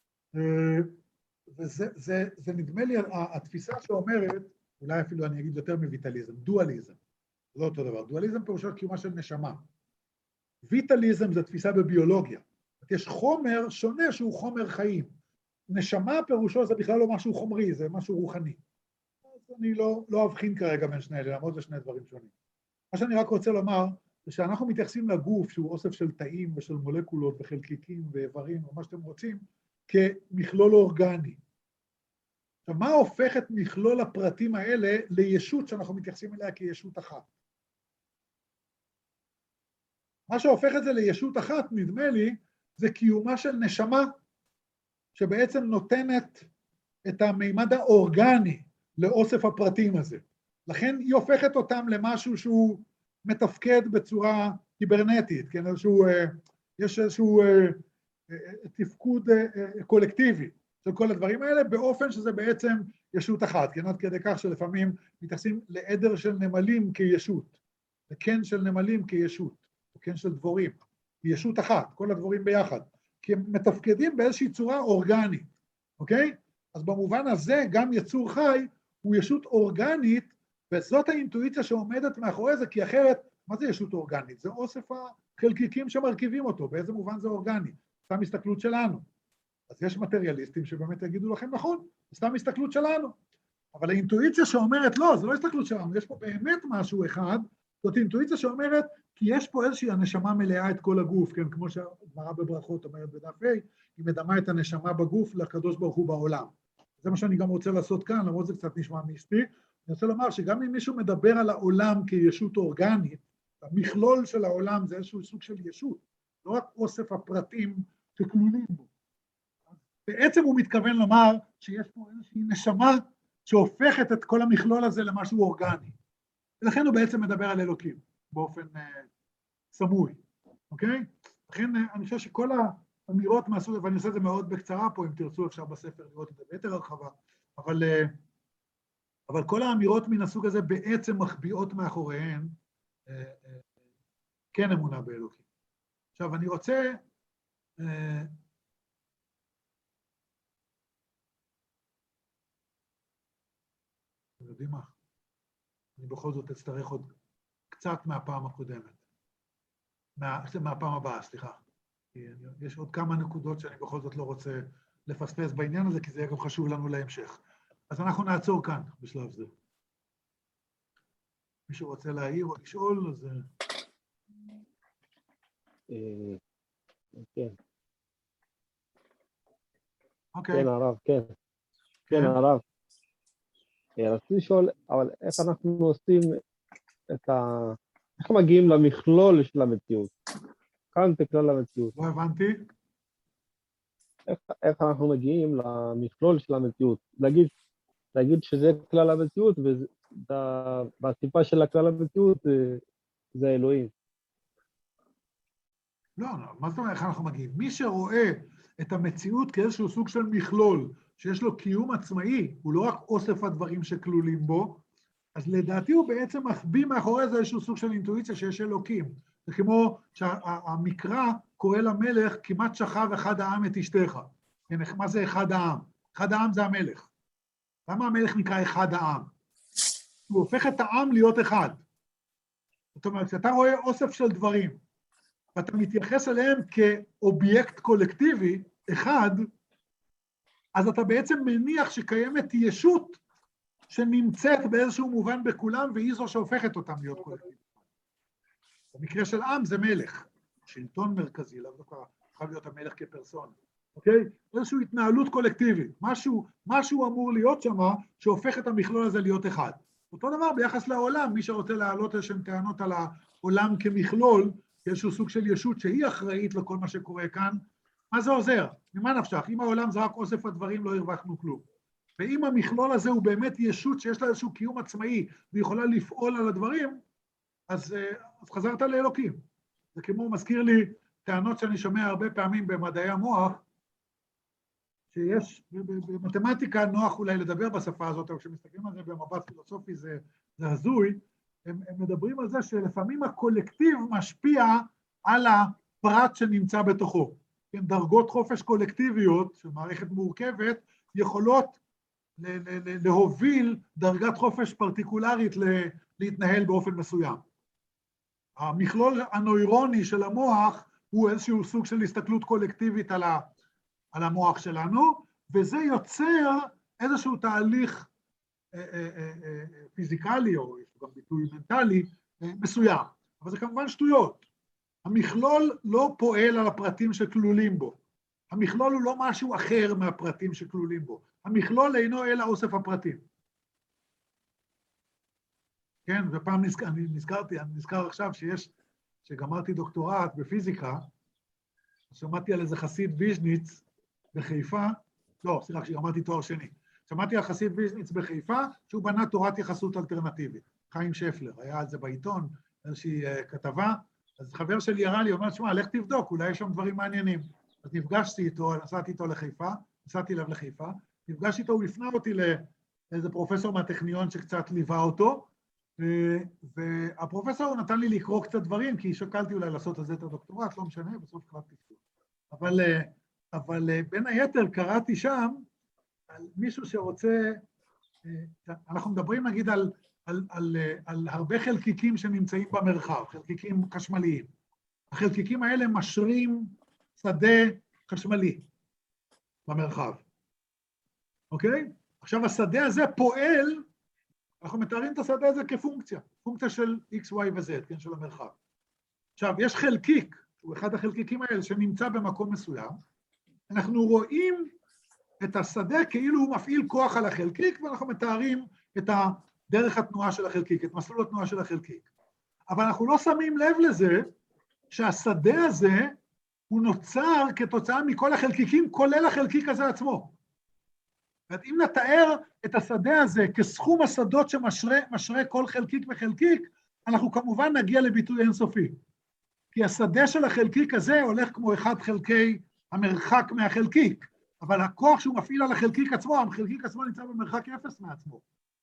וזה זה, זה נדמה לי התפיסה שאומרת, אולי אפילו אני אגיד יותר מויטליזם, דואליזם, לא אותו דבר, דואליזם פירושו קיומה של נשמה. ויטליזם זה תפיסה בביולוגיה, יש חומר שונה שהוא חומר חיים, נשמה פירושו זה בכלל לא משהו חומרי, זה משהו רוחני. אז אני לא, לא אבחין כרגע בין שני אלה, למרות זה שני דברים שונים. מה שאני רק רוצה לומר, זה שאנחנו מתייחסים לגוף, שהוא אוסף של תאים ושל מולקולות וחלקיקים ואיברים, או מה שאתם רוצים, כמכלול אורגני. עכשיו, מה הופך את מכלול הפרטים האלה לישות שאנחנו מתייחסים אליה כישות אחת? מה שהופך את זה לישות אחת, נדמה לי, זה קיומה של נשמה, שבעצם נותנת את המימד האורגני לאוסף הפרטים הזה. לכן היא הופכת אותם למשהו שהוא מתפקד בצורה היברנטית, כן? איזשהו, יש איזשהו תפקוד קולקטיבי של כל הדברים האלה, באופן שזה בעצם ישות אחת, כן? עד כדי כך שלפעמים מתייחסים לעדר של נמלים כישות, לקן של נמלים כישות, או קן של דבורים, ישות אחת, כל הדבורים ביחד. כי הם מתפקדים באיזושהי צורה אורגנית, אוקיי? אז במובן הזה גם יצור חי הוא ישות אורגנית, וזאת האינטואיציה שעומדת מאחורי זה, כי אחרת, מה זה ישות אורגנית? זה אוסף החלקיקים שמרכיבים אותו, באיזה מובן זה אורגני? סתם הסתכלות שלנו. אז יש מטריאליסטים שבאמת יגידו לכם, נכון, סתם הסתכלות שלנו. אבל האינטואיציה שאומרת, לא, זה לא הסתכלות שלנו, יש פה באמת משהו אחד, זאת אינטואיציה שאומרת, כי יש פה איזושהי הנשמה מלאה את כל הגוף, כן, כמו שהגמרא בברכות אומרת בדף ה', היא מדמה את הנשמה בגוף לקדוש ברוך הוא בעולם. זה מה שאני גם רוצה לעשות כאן, למרות זה קצת נשמע מיסטי. אני רוצה לומר שגם אם מישהו מדבר על העולם כישות אורגנית, המכלול של העולם זה איזשהו סוג של ישות, לא רק אוסף הפרטים שכלולים בו. בעצם הוא מתכוון לומר שיש פה איזושהי נשמה שהופכת את כל המכלול הזה למשהו אורגני. ולכן הוא בעצם מדבר על אלוקים, באופן uh, סמוי, אוקיי? לכן uh, אני חושב שכל האמירות מהסוג, ואני עושה את זה מאוד בקצרה פה, אם תרצו אפשר בספר לראות את זה ביתר הרחבה, אבל, uh, אבל כל האמירות מן הסוג הזה בעצם מחביאות מאחוריהן, uh, uh, כן אמונה באלוקים. עכשיו אני רוצה, uh, אתם יודעים מה? אני בכל זאת אצטרך עוד קצת מהפעם הקודמת. מה, מהפעם הבאה, סליחה. יש עוד כמה נקודות שאני בכל זאת לא רוצה לפספס בעניין הזה, כי זה יהיה גם חשוב לנו להמשך. אז אנחנו נעצור כאן בשלב זה. מישהו רוצה להעיר או לשאול, אז... כן. אוקיי. כן, הרב, כן. כן, הרב. רציתי לשאול, אבל איך אנחנו עושים את ה... איך מגיעים למכלול של המציאות? כאן זה כלל המציאות. לא הבנתי. איך, איך אנחנו מגיעים למכלול של המציאות? להגיד, להגיד שזה כלל המציאות, והסיבה של הכלל המציאות זה, זה אלוהים. לא, לא, מה זאת אומרת איך אנחנו מגיעים? מי שרואה את המציאות כאיזשהו סוג של מכלול, שיש לו קיום עצמאי, הוא לא רק אוסף הדברים שכלולים בו, אז לדעתי הוא בעצם מחביא מאחורי זה איזשהו סוג של אינטואיציה שיש אלוקים. זה כמו שהמקרא קורא למלך, כמעט שכב אחד העם את אשתך. מה זה אחד העם? אחד העם זה המלך. למה המלך נקרא אחד העם? הוא הופך את העם להיות אחד. זאת אומרת, כשאתה רואה אוסף של דברים, ואתה מתייחס אליהם כאובייקט קולקטיבי, אחד, אז אתה בעצם מניח שקיימת ישות שנמצאת באיזשהו מובן בכולם, והיא זו שהופכת אותם להיות קולקטיביים. במקרה של עם זה מלך, שלטון מרכזי, לא דווקא חייב להיות המלך כפרסונה, אוקיי? איזושהי התנהלות קולקטיבית, משהו, משהו אמור להיות שם, שהופך את המכלול הזה להיות אחד. אותו דבר ביחס לעולם, מי שרוצה להעלות איזשהם טענות על העולם כמכלול, איזשהו סוג של ישות שהיא אחראית לכל מה שקורה כאן, מה זה עוזר? ממה נפשך? אם העולם זה רק אוסף הדברים, לא הרווחנו כלום. ואם המכלול הזה הוא באמת ישות שיש לה איזשהו קיום עצמאי, ויכולה לפעול על הדברים, אז, אז חזרת לאלוקים. זה כמו, מזכיר לי טענות שאני שומע הרבה פעמים במדעי המוח, שיש, במתמטיקה נוח אולי לדבר בשפה הזאת, אבל כשמסתכלים על זה במבט פילוסופי זה, זה הזוי, הם, הם מדברים על זה שלפעמים הקולקטיב משפיע על הפרט שנמצא בתוכו. כן, דרגות חופש קולקטיביות של מערכת מורכבת יכולות להוביל דרגת חופש פרטיקולרית להתנהל באופן מסוים. המכלול הנוירוני של המוח הוא איזשהו סוג של הסתכלות קולקטיבית על, ה, על המוח שלנו, וזה יוצר איזשהו תהליך אה, אה, אה, פיזיקלי, או יש גם ביטוי מנטלי, אה, מסוים. אבל זה כמובן שטויות. המכלול לא פועל על הפרטים שכלולים בו. המכלול הוא לא משהו אחר מהפרטים שכלולים בו. המכלול אינו אלא אוסף הפרטים. כן, ופעם נזכר, אני נזכרתי, אני נזכר עכשיו שיש, שגמרתי דוקטורט בפיזיקה, שמעתי על איזה חסיד ויז'ניץ בחיפה, לא, סליחה, כשגמרתי תואר שני, שמעתי על חסיד ויז'ניץ בחיפה, שהוא בנה תורת יחסות אלטרנטיבית, חיים שפלר, היה על זה בעיתון, איזושהי uh, כתבה, אז חבר שלי הראה לי, אומר, שמע, לך תבדוק, אולי יש שם דברים מעניינים. אז נפגשתי איתו, נסעתי איתו לחיפה, נסעתי אליו לחיפה, נפגשתי איתו, הוא הפנה אותי לאיזה פרופסור מהטכניון שקצת ליווה אותו, והפרופסור נתן לי לקרוא קצת דברים, כי שקלתי אולי לעשות על זה את הדוקטורט, לא משנה, בסוף כבר תפתור. אבל, אבל בין היתר קראתי שם על מישהו שרוצה, אנחנו מדברים נגיד על, על, על, על הרבה חלקיקים שנמצאים במרחב, חלקיקים חשמליים. החלקיקים האלה משרים שדה חשמלי במרחב, אוקיי? עכשיו השדה הזה פועל, אנחנו מתארים את השדה הזה כפונקציה, פונקציה של X, Y ו-Z, כן, של המרחב. עכשיו, יש חלקיק, הוא אחד החלקיקים האלה שנמצא במקום מסוים, אנחנו רואים את השדה כאילו הוא מפעיל כוח על החלקיק, ואנחנו מתארים את דרך התנועה של החלקיק, את מסלול התנועה של החלקיק. אבל אנחנו לא שמים לב לזה שהשדה הזה הוא נוצר כתוצאה מכל החלקיקים, כולל החלקיק הזה עצמו. זאת אם נתאר את השדה הזה כסכום השדות שמשרה כל חלקיק וחלקיק, אנחנו כמובן נגיע לביטוי אינסופי. כי השדה של החלקיק הזה הולך כמו אחד חלקי המרחק מהחלקיק, אבל הכוח שהוא מפעיל על החלקיק עצמו, החלקיק עצמו נמצא במרחק אפס מעצמו.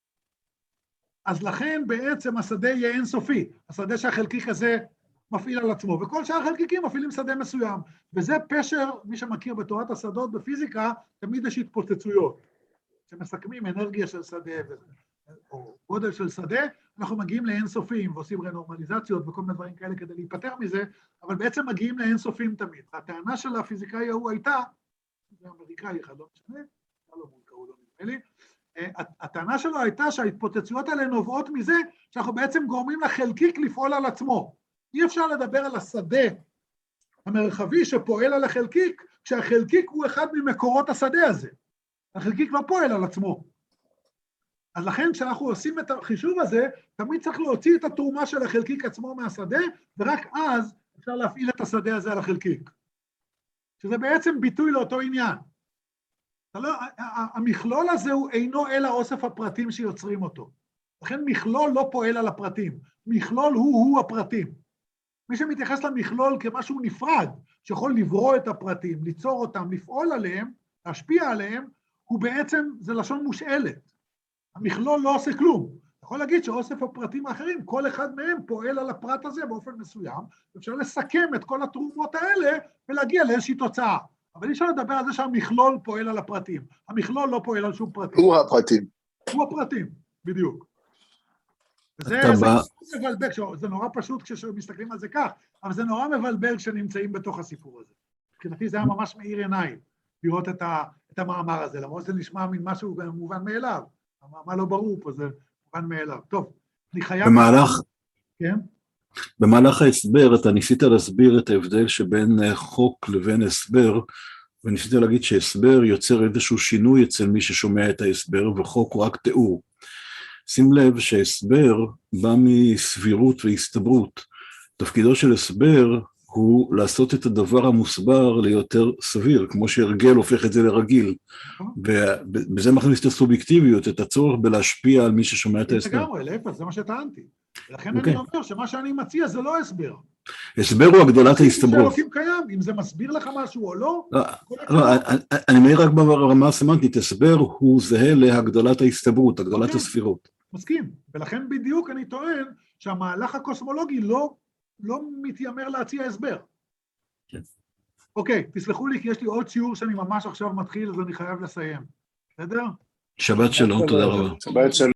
אז לכן בעצם השדה יהיה אינסופי, השדה שהחלקיק הזה מפעיל על עצמו, וכל שאר החלקיקים מפעילים שדה מסוים. וזה פשר, מי שמכיר בתורת השדות בפיזיקה, תמיד יש התפוצצויות, שמסכמים אנרגיה של שדה או גודל של שדה, אנחנו מגיעים לאינסופים ועושים רנורמליזציות וכל מיני דברים כאלה כדי להיפטר מזה, אבל בעצם מגיעים לאינסופים תמיד. הטענה של הפיזיקאי ההוא הייתה, זה אמריקאי אחד, לא משנה, לא מולקאו, לא נדמה לי, הטענה שלו הייתה שההתפוצצויות האלה נובעות מזה שאנחנו בעצם גורמים לחלקיק לפעול על עצמו. אי אפשר לדבר על השדה המרחבי שפועל על החלקיק, כשהחלקיק הוא אחד ממקורות השדה הזה. החלקיק לא פועל על עצמו. אז לכן כשאנחנו עושים את החישוב הזה, תמיד צריך להוציא את התרומה של החלקיק עצמו מהשדה, ורק אז אפשר להפעיל את השדה הזה על החלקיק. שזה בעצם ביטוי לאותו עניין. לא, המכלול הזה הוא אינו אלא אוסף הפרטים שיוצרים אותו. לכן מכלול לא פועל על הפרטים. מכלול הוא-הוא הפרטים. מי שמתייחס למכלול כמשהו נפרד, שיכול לברוא את הפרטים, ליצור אותם, לפעול עליהם, להשפיע עליהם, הוא בעצם, זה לשון מושאלת. המכלול לא עושה כלום. יכול להגיד שאוסף הפרטים האחרים, כל אחד מהם פועל על הפרט הזה באופן מסוים, ואפשר לסכם את כל התרומות האלה ולהגיע לאיזושהי תוצאה. אבל אי אפשר לדבר על זה שהמכלול פועל על הפרטים. המכלול לא פועל על שום פרטים. הוא הפרטים. הוא הפרטים, בדיוק. וזה זה מבלבל, זה נורא פשוט כשמסתכלים על זה כך, אבל זה נורא מבלבל כשנמצאים בתוך הסיפור הזה. מבחינתי זה היה ממש מאיר עיניים, לראות את, ה, את המאמר הזה, למרות שזה נשמע מן משהו מובן מאליו. מה לא ברור פה, זה מובן מאליו. טוב, אני חייב... במהלך... כן? במהלך ההסבר אתה ניסית להסביר את ההבדל שבין חוק לבין הסבר, וניסית להגיד שהסבר יוצר איזשהו שינוי אצל מי ששומע את ההסבר, וחוק הוא רק תיאור. שים לב שהסבר בא מסבירות והסתברות. תפקידו של הסבר הוא לעשות את הדבר המוסבר ליותר סביר, כמו שהרגל הופך את זה לרגיל. ובזה מכניס את הסובייקטיביות, את הצורך בלהשפיע על מי ששומע את ההסבר. לגמרי, להפך, זה מה שטענתי. לכן אני אומר שמה שאני מציע זה לא הסבר. הסבר הוא הגדולת ההסתברות. שאלוקים קיים, אם זה מסביר לך משהו או לא. אני מעיר רק ברמה הסמנטית, הסבר הוא זהה להגדולת ההסתברות, הגדולת הספירות. מסכים, ולכן בדיוק אני טוען שהמהלך הקוסמולוגי לא, לא מתיימר להציע הסבר. כן. אוקיי, תסלחו לי, כי יש לי עוד שיעור שאני ממש עכשיו מתחיל, אז אני חייב לסיים. בסדר? שבת שלום, תודה רבה. שבת שלום.